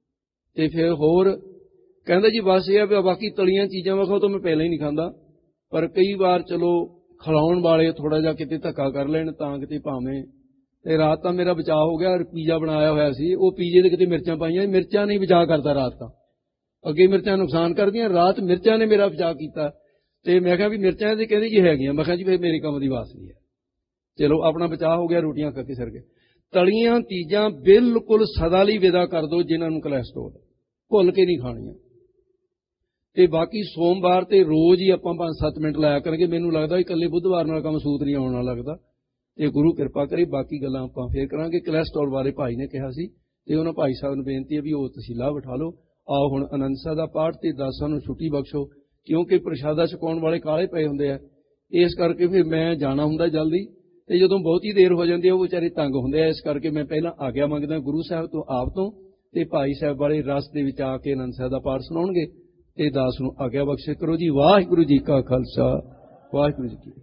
ਤੇ ਫਿਰ ਹੋਰ ਕਹਿੰਦਾ ਜੀ ਬਸ ਇਹ ਆ ਵੀ ਬਾਕੀ ਤਲੀਆਂ ਚੀਜ਼ਾਂ ਵਿਖਾਓ ਤਾਂ ਮੈਂ ਪਹਿਲਾਂ ਹੀ ਨਹੀਂ ਖਾਂਦਾ, ਪਰ ਕਈ ਵਾਰ ਚਲੋ ਖਿਲਾਉਣ ਵਾਲੇ ਥੋੜਾ ਜਿਹਾ ਕਿਤੇ ਧੱਕਾ ਕਰ ਲੈਣ ਤਾਂ ਕਿਤੇ ਭਾਵੇਂ। ਤੇ ਰਾਤ ਤਾਂ ਮੇਰਾ ਬਚਾਅ ਹੋ ਗਿਆ, ਪੀਜ਼ਾ ਬਣਾਇਆ ਹੋਇਆ ਸੀ, ਉਹ ਪੀਜ਼ੇ ਦੇ ਕਿਤੇ ਮਿਰਚਾਂ ਪਾਈਆਂ, ਮਿਰਚਾਂ ਨਹੀਂ ਬਚਾਅ ਕਰਦਾ ਰਾਤ ਤਾਂ, ਅੱਗੇ ਮਿਰਚਾਂ ਨੁਕਸਾਨ ਕਰਦੀਆਂ, ਰਾਤ ਮਿਰਚਾਂ ਨੇ ਮੇਰਾ ਬਚਾਅ ਕੀਤਾ। ਤੇ ਮੈਂ ਕਿਹਾ ਵੀ ਮਿਰਚਾਂ ਦੀ ਕਹਿੰਦੀ ਜੀ ਹੈਗੀਆਂ, ਮੈਂ ਕਿਹਾ ਜੀ ਫਿਰ ਮੇਰੇ ਕੰਮ ਦੀ ਵਾਸ ਨਹੀਂ ਹੈ। ਚਲੋ ਆਪਣਾ ਬਚਾਅ ਹੋ ਗਿਆ, ਰੋਟੀਆਂ ਖਾ ਕੇ ਸਰ ਗਏ। ਤਲੀਆਂ ਚੀਜ਼ਾਂ ਬਿਲਕੁਲ ਸਦਾ ਲਈ ਵਿਦਾ ਕਰ ਦਿਓ ਜਿਨ੍ਹਾਂ ਨੂੰ ਕੋਲੈਸਟਰੋਲ, ਭੁੱਲ ਕੇ ਨਹੀਂ ਖਾਣੀਆਂ। ਤੇ ਬਾਕੀ ਸੋਮਵਾਰ ਤੇ ਰੋਜ਼ ਹੀ ਆਪਾਂ ਪੰਜ ਸੱਤ ਮਿੰਟ ਲਾਇਆ ਕਰਾਂਗੇ। ਮੈਨੂੰ ਲੱਗਦਾ ਇਕੱਲੇ ਬੁੱਧਵਾਰ ਨਾਲ ਕੰਮ ਸੂਤ ਨਹੀਂ ਆਉਣ ਵਾਲਾ ਲੱਗਦਾ, ਤੇ ਗੁਰੂ ਕਿਰਪਾ ਕਰੇ। ਬਾਕੀ ਗੱਲਾਂ ਆਪਾਂ ਫੇਰ ਕਰਾਂਗੇ। ਕੋਲੈਸਟਰੋਲ ਬਾਰੇ ਭਾਈ ਨੇ ਕਿਹਾ ਸੀ, ਤੇ ਉਹਨਾਂ ਭਾਈ ਸਾਹਿਬ ਨੂੰ ਬੇਨਤੀ ਹੈ ਵੀ ਉਹ ਤੁਸੀਂ ਲਾਭ ਉਠਾ ਲਓ। ਆਓ ਹੁਣ ਆਨੰਦ ਸਾਹਿਬ ਦਾ ਪਾਠ, ਤੇ ਦਾਸਾਂ ਨੂੰ ਛੁੱਟੀ ਬਖਸ਼ੋ, ਕਿਉਂਕਿ ਪ੍ਰਸ਼ਾਦਾ ਛਕਾਉਣ ਵਾਲੇ ਕਾਲੇ ਪਏ ਹੁੰਦੇ ਆ। ਇਸ ਕਰਕੇ ਫਿਰ ਮੈਂ ਜਾਣਾ ਹੁੰਦਾ ਜਲਦੀ, ਤੇ ਜਦੋਂ ਬਹੁਤੀ ਦੇਰ ਹੋ ਜਾਂਦੀ ਹੈ ਉਹ ਵਿਚਾਰੇ ਤੰਗ ਹੁੰਦੇ ਆ। ਇਸ ਕਰਕੇ ਮੈਂ ਪਹਿਲਾਂ ਆਗਿਆ ਮੰਗਦਾ ਗੁਰੂ ਸਾਹਿਬ ਤੋਂ, ਆਪ ਤੋਂ, ਤੇ ਭਾਈ ਸਾਹਿਬ ਵਾਲੇ ਰਸ ਦੇ ਵਿੱਚ ਆ ਕੇ ਆਨੰਦ ਸਾਹਿਬ ਦਾ ਪਾਠ ਸੁਣਾਉਣਗੇ, ਤੇ ਦਾਸ ਨੂੰ ਆਗਿਆ ਬਖਸ਼ੇ ਕਰੋ ਜੀ। ਵਾਹਿਗੁਰੂ ਜੀ ਕਾ ਖਾਲਸਾ, ਵਾਹਿਗੁਰੂ ਜੀ ਕੀ